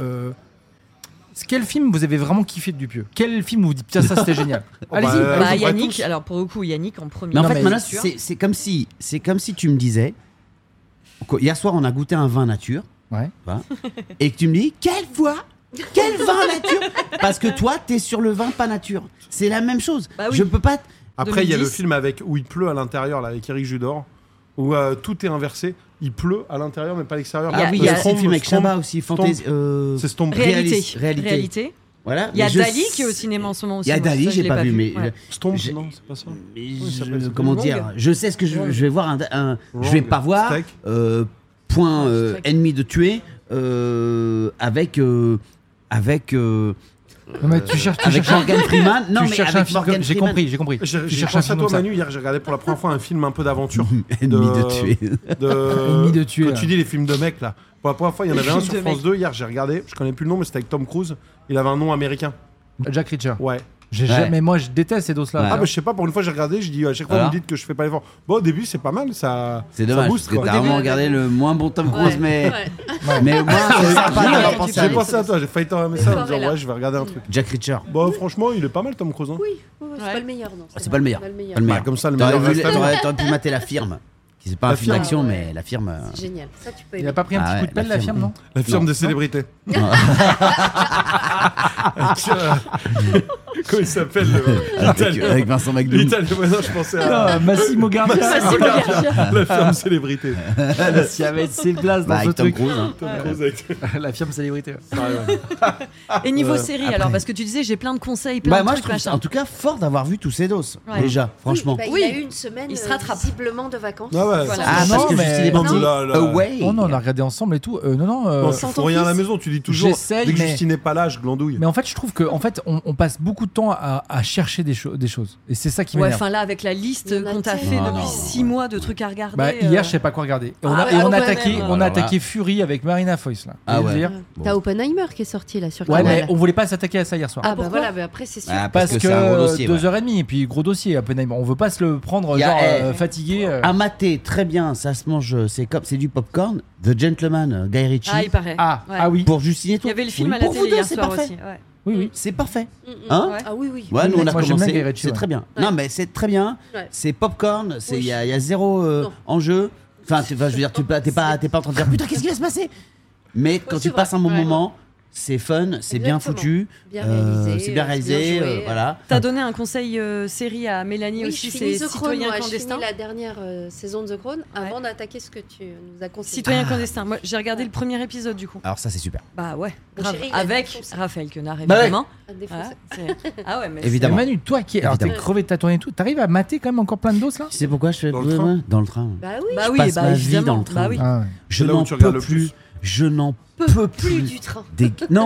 quel film vous avez vraiment kiffé de Dupieux? Quel film vous dites putain ça c'était génial? Allez-y. bah, allez-y. Bah, ils ont pas Yannick, tous. alors pour le coup, Yannick en premier. Mais en Non, fait, mais Manos, sûr. c'est comme si tu me disais. Hier soir, on a goûté un vin nature. Ouais. Voilà. Et que tu me dis, quel vin nature? Parce que toi, t'es sur le vin pas nature. C'est la même chose. Bah oui. Je peux pas. Après, il y a le 2010. film où il pleut à l'intérieur, là, avec Eric Judor, où tout est inversé. Il pleut à l'intérieur, mais pas à l'extérieur. Il y a- Ah oui, il il y a Stomp, aussi le film avec Stomp, Chabat aussi, Fantasy. C'est Stomp. Réalité. Voilà. Il y a Mais je Dali sais- qui est au cinéma en ce moment aussi. Il y a moi, Dali, ça, je j'ai l'ai pas vu, vu. mais. Ouais. Stomp, je- non, c'est pas ça. mais il s'appelle ce comment film dire? Wrong. Je sais ce que je vais voir je vais pas voir Steak. point Steak. ennemi de tuer avec Non, mais tu cherches Morgan Freeman. Non, tu mais cherches un avec film Morgan comme- j'ai Freeman. compris, j'ai compris. J'ai Tu cherches pensé un à film toi, comme ça. Manu, hier, j'ai regardé pour la première fois un film un peu d'aventure. Ennemi de tuer. Ennemi de tuer, Quand là. tu dis les films de mecs, là. Pour la première fois, il y en avait un films sur de France mecs. 2. Hier, j'ai regardé. Je connais plus le nom, mais c'était avec Tom Cruise. Il avait un nom américain. Jack Reacher. Ouais. J'ai Ouais. jamais, moi je déteste ces doses-là. Ouais. Ah, bah, je sais pas, pour une fois, j'ai regardé. Je dis à chaque fois, Alors vous me dites que je fais pas l'effort. Bon, au début, c'est pas mal. Ça C'est ça dommage, booste, parce que quoi. t'as Au début, vraiment regardé le moins bon Tom Cruise, Ouais. mais Ouais. mais au moins c'est sympa d'avoir Ouais, pensé à J'ai lui. pensé à toi. J'ai failli t'envoyer ça en me Soirée, disant, là. ouais, je vais regarder un truc. Jack Reacher. Bon, franchement, il est pas mal, Tom Cruise. Hein. Oui, c'est Ouais. pas le meilleur, non. C'est pas le meilleur. Pas le meilleur. Pas le meilleur. Bah, comme ça, le T'aurais meilleur vu- reste à t'aurais pu mater La Firme, qui c'est pas un La film Firme. d'action, Ouais. mais La Firme. C'est génial. Ça, tu peux Il aimer. a pas pris un Ah petit ouais, coup de pelle la la firme. firme, non? La firme Non. des célébrités. Comment il s'appelle Avec Vincent McDoom. L'Italien, ouais, non, je pensais à. Massimo Gardia. La firme célébrité. S'il y avait ses places Bah, dans ce avec Tom truc. Cruise. hein. Tom Cruise avec- La firme célébrité. Et niveau Ouais. série, Après- alors, parce que tu disais, j'ai plein de conseils, plein Bah de moi je trucs, trouve ça machin. en tout cas fort d'avoir vu tous ces doses Ouais. déjà franchement. Oui, bah, Oui. il a eu une semaine Il se rattrape. visiblement de vacances. Ah ouais. Voilà. Ah Non, parce que mais- Justine est Non. partie Là, là. away. Oh non, on a regardé ensemble et tout. Non, Non, Sans faut ton rien à la fils. maison, tu dis toujours. J'essaye, Dès que mais- Justine n'est pas là, je glandouille. Mais en fait, je trouve qu'en fait, on passe beaucoup de temps à chercher des choses. Et c'est ça qui Ouais, m'énerve. enfin là, avec la liste Il y en a qu'on t'a fait tellement. depuis Non. 6 mois de trucs à regarder. Bah, hier, je sais pas quoi regarder. Et on a, Ah et on ouais, a attaqué, ouais, ouais. on a Alors là- attaqué Fury avec Marina Foïs là. Ah Vous ouais. voulez dire T'as Oppenheimer qui est sorti là sur Ouais, Canal. mais on voulait pas s'attaquer à ça hier soir. Ah bah pourquoi voilà, mais après c'est sûr. Ah, Parce que c'est un gros dossier. 2h30 et puis gros dossier Oppenheimer. On veut pas se le prendre Il y a- genre eh, fatigué. À mater très bien, ça se mange, c'est du popcorn. The Gentleman, Guy Ritchie. Ah, il paraît. Ah, Ouais. ah oui. Pour Justine et Il toi. y avait le film Oui, à la pour vous télé deux, hier c'est soir parfait. aussi. Ouais. Oui, oui. C'est parfait. Mm, mm. Hein Ouais. Ah oui, oui. Ouais, nous on a Moi, j'aime bien commencé. Guy Ritchie, C'est ouais. très bien. Ouais. Non, mais c'est très bien. Ouais. C'est popcorn. Il Oui. y a zéro Non. enjeu. Enfin, je veux dire, t'es pas en train de dire putain, qu'est-ce qui va se passer? Mais quand c'est tu passes un vrai. bon Ouais. moment, c'est fun, c'est bien Exactement. foutu. Bien réalisé, c'est bien réalisé. c'est bien joué. Voilà. T'as donné un conseil série à Mélanie Oui, aussi, je finis c'est The Crown, Citoyen moi, je clandestin. finis la dernière saison de The Crown avant d'attaquer ce que tu nous as conseillé. Citoyen clandestin. Moi, j'ai regardé le premier épisode du coup. Alors ça, c'est super. Bah ouais, Mon grave. chéri, il a Avec défoncé. Raphaël Quenard Bah ouais. évidemment. À défoncer. Voilà, c'est- ah ouais, mais Évidemment. Et Manu, toi qui alors t'es Évidemment. crevé de ta tournée et tout, t'arrives à mater quand même encore plein de doses là? Tu sais pourquoi je fais Dans le train. Dans le train. Bah oui. bah Je oui, passe bah ma vie évidemment. dans le train. Bah oui. Ah ouais. Je C'est là où n'en tu regardes peux le plus. plus. Je n'en Peu peux plus plus. du train. Non,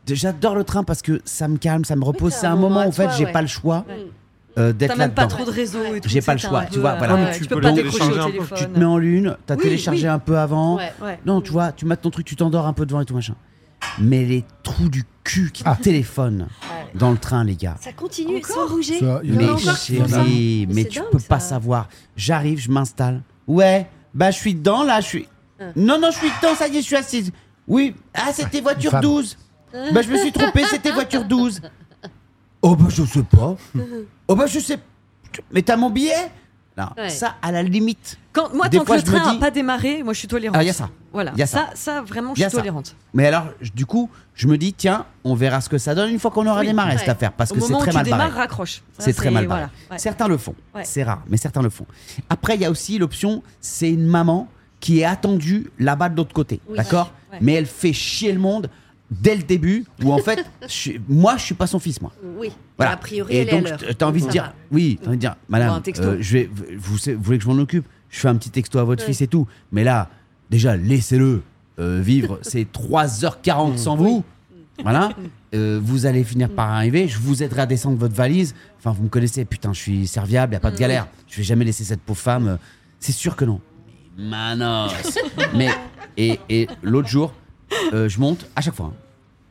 J'adore le train parce que ça me calme, ça me repose. t'as C'est un un moment moment en à fait, toi, j'ai ouais. pas le choix Ouais. d'être T'as même pas là-dedans. trop de réseau et tout. J'ai pas le c'est choix, un tu peu, vois, voilà. mais tu tu peux peux pas le décrocher télécharger au un peu. téléphone. Tu te mets en lune, t'as Oui, téléchargé un peu avant. Ouais. Ouais. Non, tu vois, tu mates ton truc, tu t'endors un peu devant et tout machin. Mais les trous du cul qui téléphonent dans le train, les gars. Ça continue Encore sans bouger. Ça, il y en a Mais encore qui font ça. chérie, mais C'est tu dingue, peux pas ça. savoir. J'arrive, je m'installe. Ouais, bah je suis dedans là, je suis. Non, je suis dedans, ça y est, je suis assise. Oui, ah c'était voiture femme. 12. Bah je me suis trompé, c'était voiture 12. Oh bah je sais pas. Oh bah je sais. Mais t'as mon billet? Non, Ouais. ça à la limite. Moi, Des tant que fois, le je me train n'a dis- pas démarré, moi je suis tolérante. Ah, y a ça. Voilà. Y a ça. Ça, vraiment, je Y a suis ça. tolérante. Mais alors, du coup, je me dis, tiens, on verra ce que ça donne une fois qu'on aura Oui, démarré ouais. cette affaire. Parce Au que c'est moment où très tu mal démarres, barré. raccroche. Ça, C'est très mal barré. voilà. Ouais. Certains le font. Ouais. C'est rare, mais certains le font. Après, il y a aussi l'option, c'est une maman qui est attendue là-bas de l'autre côté. Oui. D'accord Ouais. Mais elle fait chier le monde dès le début, où en fait, moi, je suis pas son fils, moi. Oui. Voilà. A priori, Et elle est à donc, l'heure. t'as envie de Ça dire, va. oui, t'as envie de dire, madame, un texto. vous voulez que je m'en occupe? Je fais un petit texto à votre Ouais. fils et tout. Mais là, déjà, laissez-le vivre ces 3h40 sans vous. Voilà. Vous allez finir par arriver. Je vous aiderai à descendre votre valise. Enfin, vous me connaissez. Putain, je suis serviable. Y a pas de galère. Je vais jamais laisser cette pauvre femme. C'est sûr que non. Manos. Mais et l'autre jour, je monte à chaque fois. Hein.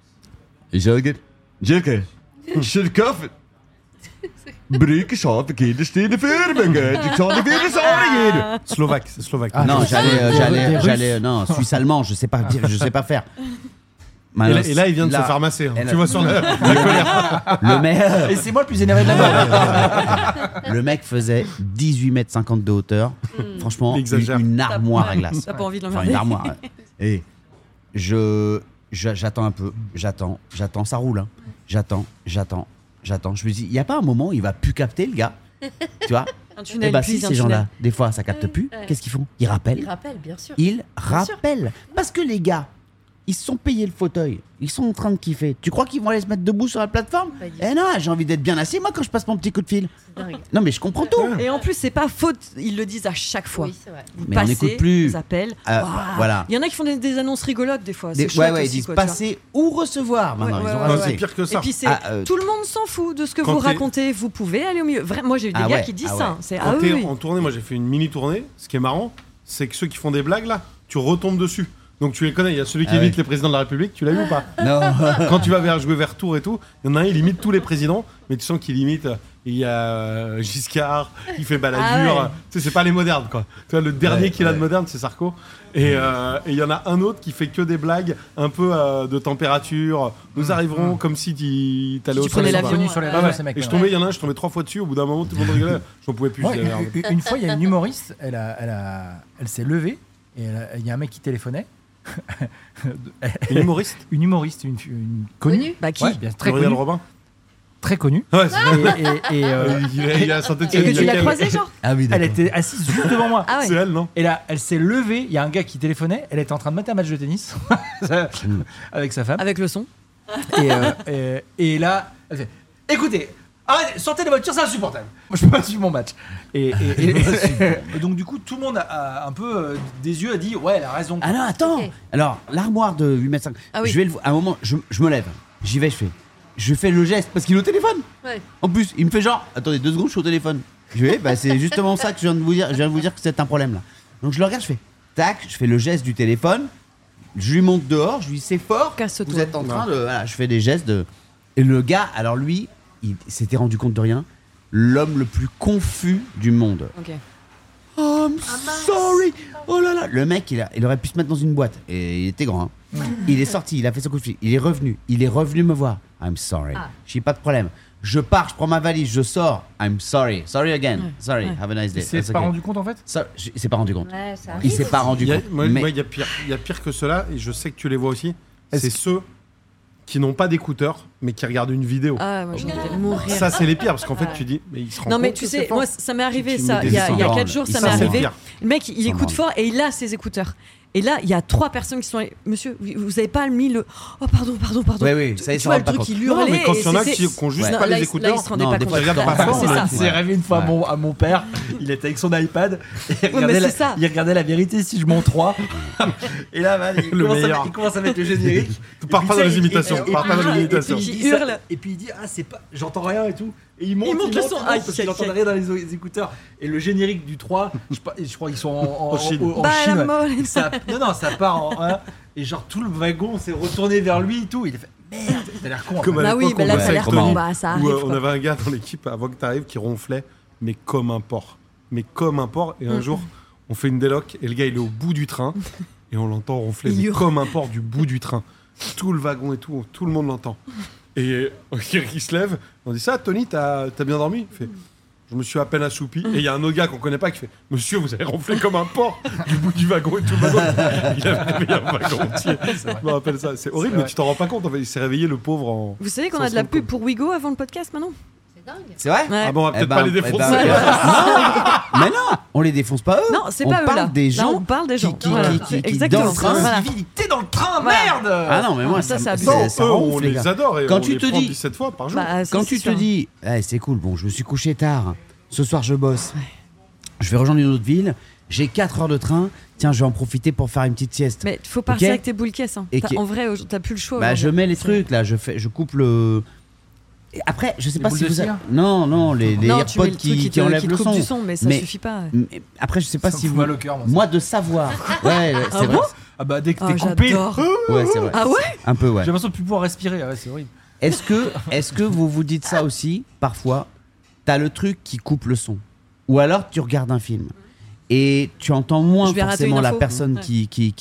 Jirke, Schirkoff. Brukers har verkeerde firmen. Ik zal niet weer eens aangeven. Slovaque, c'est slovaque. Ah, Non, des j'allais, Russes. non, suisse-allemand. Je sais pas dire, je sais pas faire. Manos, Et là, il vient de se faire masser. Hein. elle a- Tu vois sur la colère. Le mec, Et c'est moi le plus énervé de la bande. le mec faisait 18 mètres 50 de hauteur. Franchement, Il exagère. une armoire à glace. T'as pas envie de Enfin, l'emmerder. une armoire. Ouais. Et j'attends un peu. J'attends. Ça roule. Hein. J'attends. Je me dis, il y a pas un moment où il va plus capter le gars. Tu vois? Un Eh tunnel, bah puis si, un ces tunnel. gens-là, des fois, ça capte plus. Ouais. Qu'est-ce qu'ils font? Ils rappellent. Il rappelle, bien sûr. Ils sûr. rappellent. Parce que les gars, ils se sont payés le fauteuil. Ils sont en train de kiffer. Tu crois qu'ils vont aller se mettre debout sur la plateforme? Pas du tout. Eh non, j'ai envie d'être bien assis, moi, quand je passe mon petit coup de fil. C'est dingue. Non, mais je comprends tout. Et en plus, c'est pas faute, ils le disent à chaque fois. Oui, c'est vrai. Vous Mais on passez, n'écoute plus. Ils appellent. Ah, Waouh. voilà. Il y en a qui font des annonces rigolotes des fois. Des- C'est chouette ouais, ils aussi, disent quoi, tu vois. passer ou recevoir. Maintenant, Ouais, ils ont ouais, Non, rajouté. c'est pire que Et ça. puis c'est Ah, tout le monde s'en fout de ce que Quand vous t'es- racontez. Vous pouvez aller au milieu. Moi j'ai eu des Ah gars ouais, qui disent ah ça. ouais. Hein. C'est Quand ah t'es oui. en tournée, moi j'ai fait une mini tournée. Ce qui est marrant, c'est que ceux qui font des blagues là, tu retombes dessus. Donc tu les connais. Il y a celui qui Ah imite ouais. les présidents de la République. Tu l'as vu ou pas? Non. Quand tu vas jouer vers Tours et tout, il y en a un, il imite tous les présidents, mais tu sens qu'il imite. Il y a Giscard, il fait Balladur. Ah ouais. Tu sais, c'est pas les modernes quoi. Tu vois, le dernier Ouais, qu'il a de ouais. moderne, c'est Sarko. Et il y en a un autre qui fait que des blagues un peu de température. Nous arriverons comme si t'allais Si au tu prenais soleil. l'avion, Connu sur les ouais. réseaux, Ouais. ces mecs. Et je tombais, il y en a un, je tombais 3 fois dessus. Au bout d'un moment, tout le monde rigolait. J'en pouvais plus. Moi, je disais, une fois, il y a une humoriste, elle s'est levée et il y a un mec qui téléphonait. Une humoriste, Une humoriste, une connue. Connue Bah qui Ouais, bien, très Muriel connue. Robin. Très connue. Ouais, c'est il a Et Saint-Étienne. que tu l'as croisé genre Ah oui, Elle d'accord. était assise juste devant moi. Ah C'est ouais. elle, non? Et là, elle s'est levée. Il y a un gars qui téléphonait. Elle était en train de mettre un match de tennis avec sa femme. Avec le son. Et là, elle fait écoutez, arrêtez, sortez de la voiture, c'est insupportable. Moi, je peux pas suivre mon match. Et donc, du coup, tout le monde a un peu des yeux a dit ouais, elle a raison. Ah non, attends. Ok. Alors, l'armoire de 8 mètres 5. Ah oui. Je vais à un moment, je me lève. J'y vais, je fais le geste parce qu'il est au téléphone. Ouais. En plus, il me fait genre, attendez 2 secondes, je suis au téléphone. Je vais, bah c'est justement ça que je viens de vous dire. Je viens de vous dire que c'est un problème là. Donc je le regarde, je fais, tac, je fais le geste du téléphone. Je lui monte dehors, je lui dis c'est fort. Casse-toi. Vous êtes en train de, voilà, je fais des gestes de. Et le gars, alors lui, il s'était rendu compte de rien. L'homme le plus confus du monde. Ok. Oh, I'm sorry. Oh là là. Le mec, il aurait pu se mettre dans une boîte. Et il était grand. Hein. Il est sorti, il a fait son coup de fil. Il est revenu me voir. I'm sorry. Ah. Je dis pas de problème. Je pars, je prends ma valise, je sors. I'm sorry. Sorry again. Sorry. Ouais. Have a nice day. Il s'est That's pas okay. rendu compte en fait. Il s'est pas rendu compte. Ouais, ça Il arrive. s'est pas rendu Il y a, compte. moi, Mais- il y a pire que cela, et je sais que tu les vois aussi. Est-ce C'est ceux qui n'ont pas d'écouteurs, mais qui regardent une vidéo. Ah moi j'ai envie de mourir. Ça, c'est les pires, parce qu'en fait, Ouais. tu dis, mais il se rend Non compte mais que tu c'est sais, fort. moi ça m'est arrivé Tu ça me il y a descends. 4 jours, Il ça s'en m'est branle. arrivé. pire. Le mec il s'en écoute branle. fort et il a ses écouteurs. Et là, il y a 3 personnes qui sont allées, monsieur, vous avez pas mis le. Oh, pardon. Oui, ça y est, Tu ça vois rend le pas truc, compte. il Non, hurlait. mais quand il y en a et qui ont juste Non, pas là, les il- écouteurs. Là, il se rendait Non, pas des compte. fois, ils regardent pas fort, C'est mais- ça. C'est arrivé une fois à mon père, il était avec son iPad et il mais regardait, c'est ça. il regardait La Vérité si je mens 3 et là il commence à mettre le générique. Pars Et pas puis, dans tu les sais, imitations, et pars pas puis- dans les et imitations. puis, Il dit ça, hurle. et puis il dit c'est pas, j'entends rien et tout. Et il monte le son. Aïe, parce qu'il aïe, entendait aïe. rien dans les écouteurs. Et le générique du 3, je crois qu'ils sont en Chine. en Bah, Chine. la ouais. molle. Ça part en 1 et genre tout le wagon s'est retourné vers lui et tout. Il a fait merde, t'as l'air con. Comme en fait. à Bah oui, l'époque, mais on là, bossait t'as l'air avec Tony, con, bah, ça arrive. où on quoi. avait un gars dans l'équipe avant que t'arrives qui ronflait, mais comme un porc. Mais comme un porc. Et un jour, on fait une déloc et le gars il est au bout du train et on l'entend ronfler Il mais hurle. comme un porc du bout du train. Tout le wagon et tout le monde l'entend. Et il se lève, on dit ça, Tony, t'as bien dormi? Il fait, je me suis à peine assoupi. Et il y a un autre gars qu'on connaît pas qui fait, monsieur, vous avez ronflé comme un porc du bout du wagon et tout le wagon. Il avait réveillé un wagon entier. Je me rappelle ça. C'est horrible, C'est mais vrai. tu t'en rends pas compte. En fait, il s'est réveillé le pauvre en. Vous savez qu'on Sans a de la se rendre pub compte. pour Wigo avant le podcast maintenant? C'est dingue. C'est vrai Ouais. Ah bon, on va Eh peut-être ben, pas les eh ben, défoncer. non, mais non, on les défonce pas eux. Non, c'est on pas eux parle là. des Là, gens on parle des gens. qui Voilà. dans Exactement. le train. Voilà. T'es dans le train, Voilà. merde. Ah non, mais moi, Ça, c'est ça abusé. Non, ça eux, on ronfle, les les gars. adore et Quand on tu les te prend dis- 17 fois par jour. Bah, Quand c'est tu te sûr. dis, c'est cool, bon, je me suis couché tard, ce soir je bosse, je vais rejoindre une autre ville, j'ai 4 heures de train, tiens, je vais en profiter pour faire une petite sieste. Mais faut partir Ok. avec tes boules caisses. Hein. Et En vrai, t'as plus le choix. Bah, je aujourd'hui. mets les C'est- trucs là, je coupe le. Et après, je sais Les pas boules si de vous. cire Non, les Non, tu mets AirPods le truc qui te- enlèvent qui te le coupe son. du son, mais ça Mais- suffit pas. Mais après, je sais pas Ça me si fout vous. mal au cœur, moi, ça. Moi, de savoir. Ouais, c'est vrai. Ah bah dès que Ah, t'es coupé, j'adore. Ouais, c'est vrai. Ah ouais? Un peu, ouais. j'ai l'impression de plus pouvoir respirer. Ah ouais, c'est horrible. Est-ce que vous vous dites ça aussi, parfois, t'as le truc qui coupe le son. Ou alors tu regardes un film. Et tu entends moins Je vais rater forcément une la info. personne Ouais.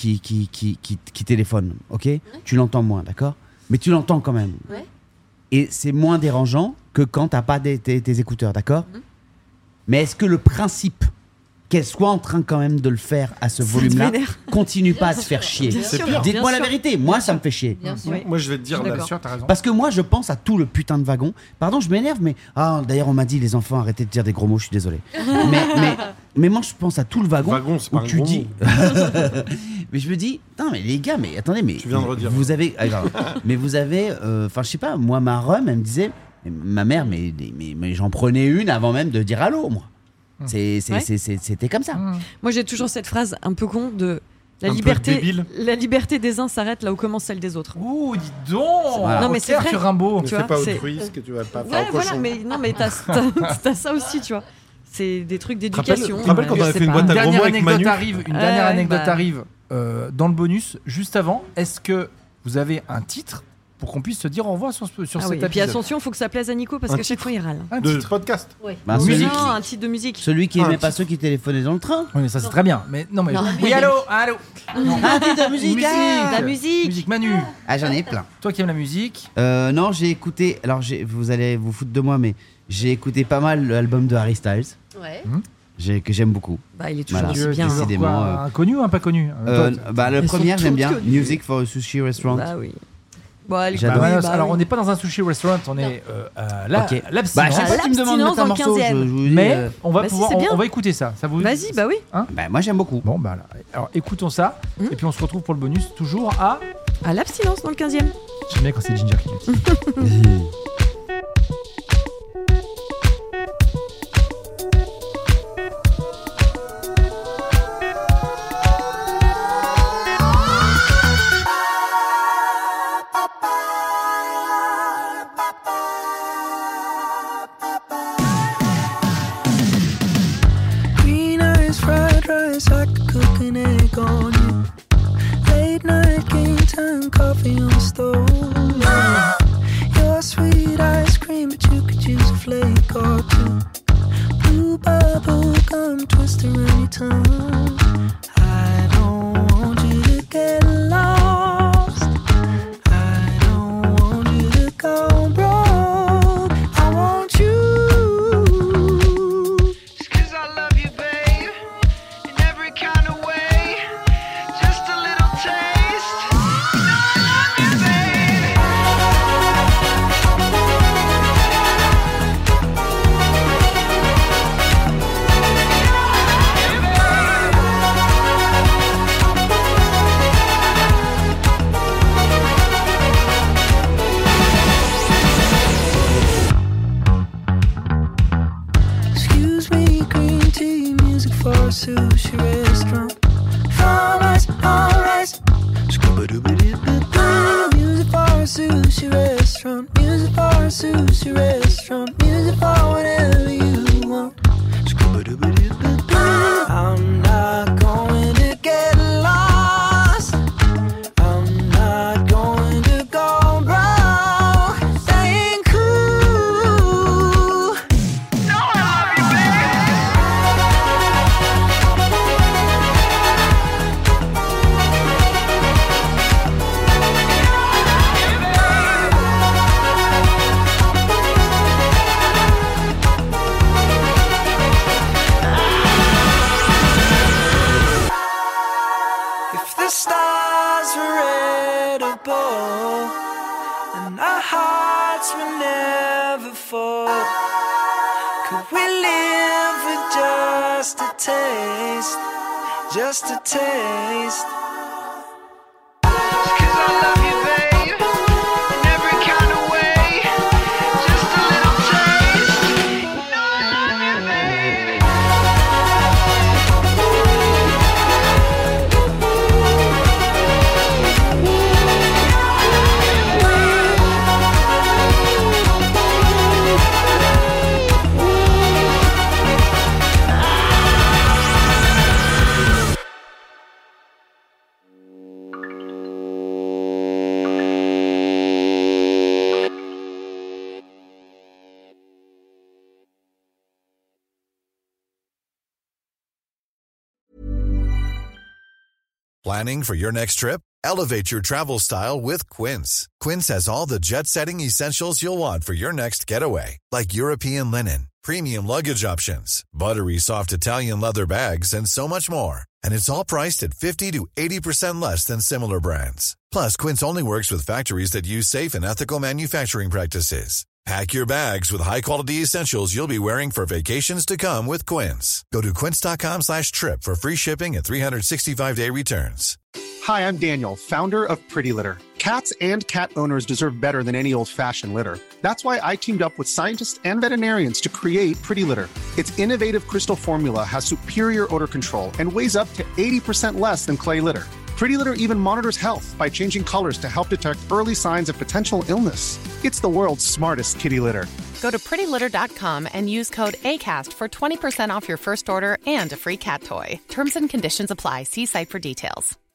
qui téléphone, ok? Tu l'entends moins, d'accord? Mais tu l'entends quand même. Ouais. Et c'est moins dérangeant que quand t'as pas tes écouteurs, d'accord? Mhm. Mais est-ce que le principe qu'elle soit en train quand même de le faire à ce Ça te volume-là vénère. continue pas à se faire chier? Bien sûr, bien Dites-moi la sûr. vérité, moi ça me fait chier. Bien sûr. Oui. Moi, je vais te dire, D'accord. là, Sûr, t'as raison. Parce que moi, je pense à tout le putain de wagon. Pardon, je m'énerve, mais. Ah, d'ailleurs, on m'a dit, les enfants, arrêtez de dire des gros mots, je suis désolé. mais moi, je pense à tout le wagon. Wagon, c'est où pas un tu gros dis. mot. Mais je me dis, non, mais les gars, mais attendez, mais. Tu viens de redire. Vous avez. mais vous avez. Enfin, je sais pas, moi, ma rhum, elle me disait. Ma mère, mais j'en prenais une avant même de dire allô, moi. C'était comme ça. Moi, j'ai toujours cette phrase un peu con de Un peu débile. la liberté des uns s'arrête là où commence celle des autres. Ouh, dis donc. Voilà. Non, mais c'est Au vrai. sur Rimbaud. Ne Tu fais vois, pas c'est- altruiste que tu vas pas faire Ouais, au voilà, cochon. mais non, mais t'as ça aussi, tu vois. C'est des trucs te rappelles- d'éducation. tu te rappelles quand je on avait sais fait une pas. boîte à Une gros dernière mots avec anecdote Manu. arrive. Une Ouais, dernière ouais, anecdote bah. arrive dans le bonus juste avant. Est-ce que vous avez un titre pour qu'on puisse se dire au revoir sur Ah cet oui, et puis épisode? attention, faut que ça plaise à Nico parce Un qu'à chaque fois il râle. Un De titre. podcast. Ouais. Bah, Non, celui Non, qui- un titre de musique. Celui qui Ah, aimait un pas titre. ceux qui téléphonaient dans le train. Oui, mais ça c'est très bien. Mais non, mais Non. oui, allô. Ah, titre de musique, ah La musique. Musique, Manu. Ah, j'en ai plein. Toi qui aimes la musique. Non, j'ai écouté. Alors, vous allez vous foutre de moi, mais j'ai écouté pas mal l'album de Harry Styles, Ouais. que j'aime beaucoup. Bah, il est toujours Voilà. aussi Tu veux bien. dire- Décidément, Un connu ou un pas connu? Toi, Le Elles premier, sont j'aime toutes bien. connues. Music for a Sushi Restaurant. Bah oui. Bon, allez, J'adore. oui, bah, bah alors oui. on n'est pas dans un sushi restaurant, on est à Ok. l'abstinence. Bah, je sais pas, tu me demandes de mettre un L'abstinence morceau. dans le je vous dis, Mais on va Bah si, pouvoir, c'est bien. on va écouter ça. Ça vous? Vas-y, bah oui. bah, moi, j'aime beaucoup. Bon bah là. Alors écoutons ça et puis on se retrouve pour le bonus toujours à. À l'abstinence dans le 15e. J'aime bien quand c'est Ginger qui le dit. Green eyes, fried rice, I could cook an egg on you. Late night game time, coffee on the stove. Your sweet ice cream, but you could use a flake or two. Blue bubble gum twist around your tongue. I don't want you to get lost. I don't want you to go broke. I want you. Just 'cause I love you, babe, in every kind of way. Just a little taste. You know I love you, babe. sushi restaurant. Fried rice, all rice. Music for a sushi restaurant. Music for a sushi restaurant. Music for whatever you want. I'm not going to get lost. I'm not going to go broke. Staying cool. No, I love you, If the stars were edible and our hearts would never fall, could we live with just a taste? Just a taste. 'Cause I love you, babe, in every kind of way. Just a little taste. You know I love you, babe. Planning for your next trip? Elevate your travel style with Quince. Quince has all the jet-setting essentials you'll want for your next getaway, like European linen, premium luggage options, buttery soft Italian leather bags, and so much more. And it's all priced at 50 to 80% less than similar brands. Plus, Quince only works with factories that use safe and ethical manufacturing practices. Pack your bags with high-quality essentials you'll be wearing for vacations to come with Quince. Go to quince.com/trip for free shipping and 365-day returns. Hi, I'm Daniel, founder of Pretty Litter. Cats and cat owners deserve better than any old-fashioned litter. That's why I teamed up with scientists and veterinarians to create Pretty Litter. Its innovative crystal formula has superior odor control and weighs up to 80% less than clay litter. Pretty Litter even monitors health by changing colors to help detect early signs of potential illness. It's the world's smartest kitty litter. Go to prettylitter.com and use code ACAST for 20% off your first order and a free cat toy. Terms and conditions apply. See site for details.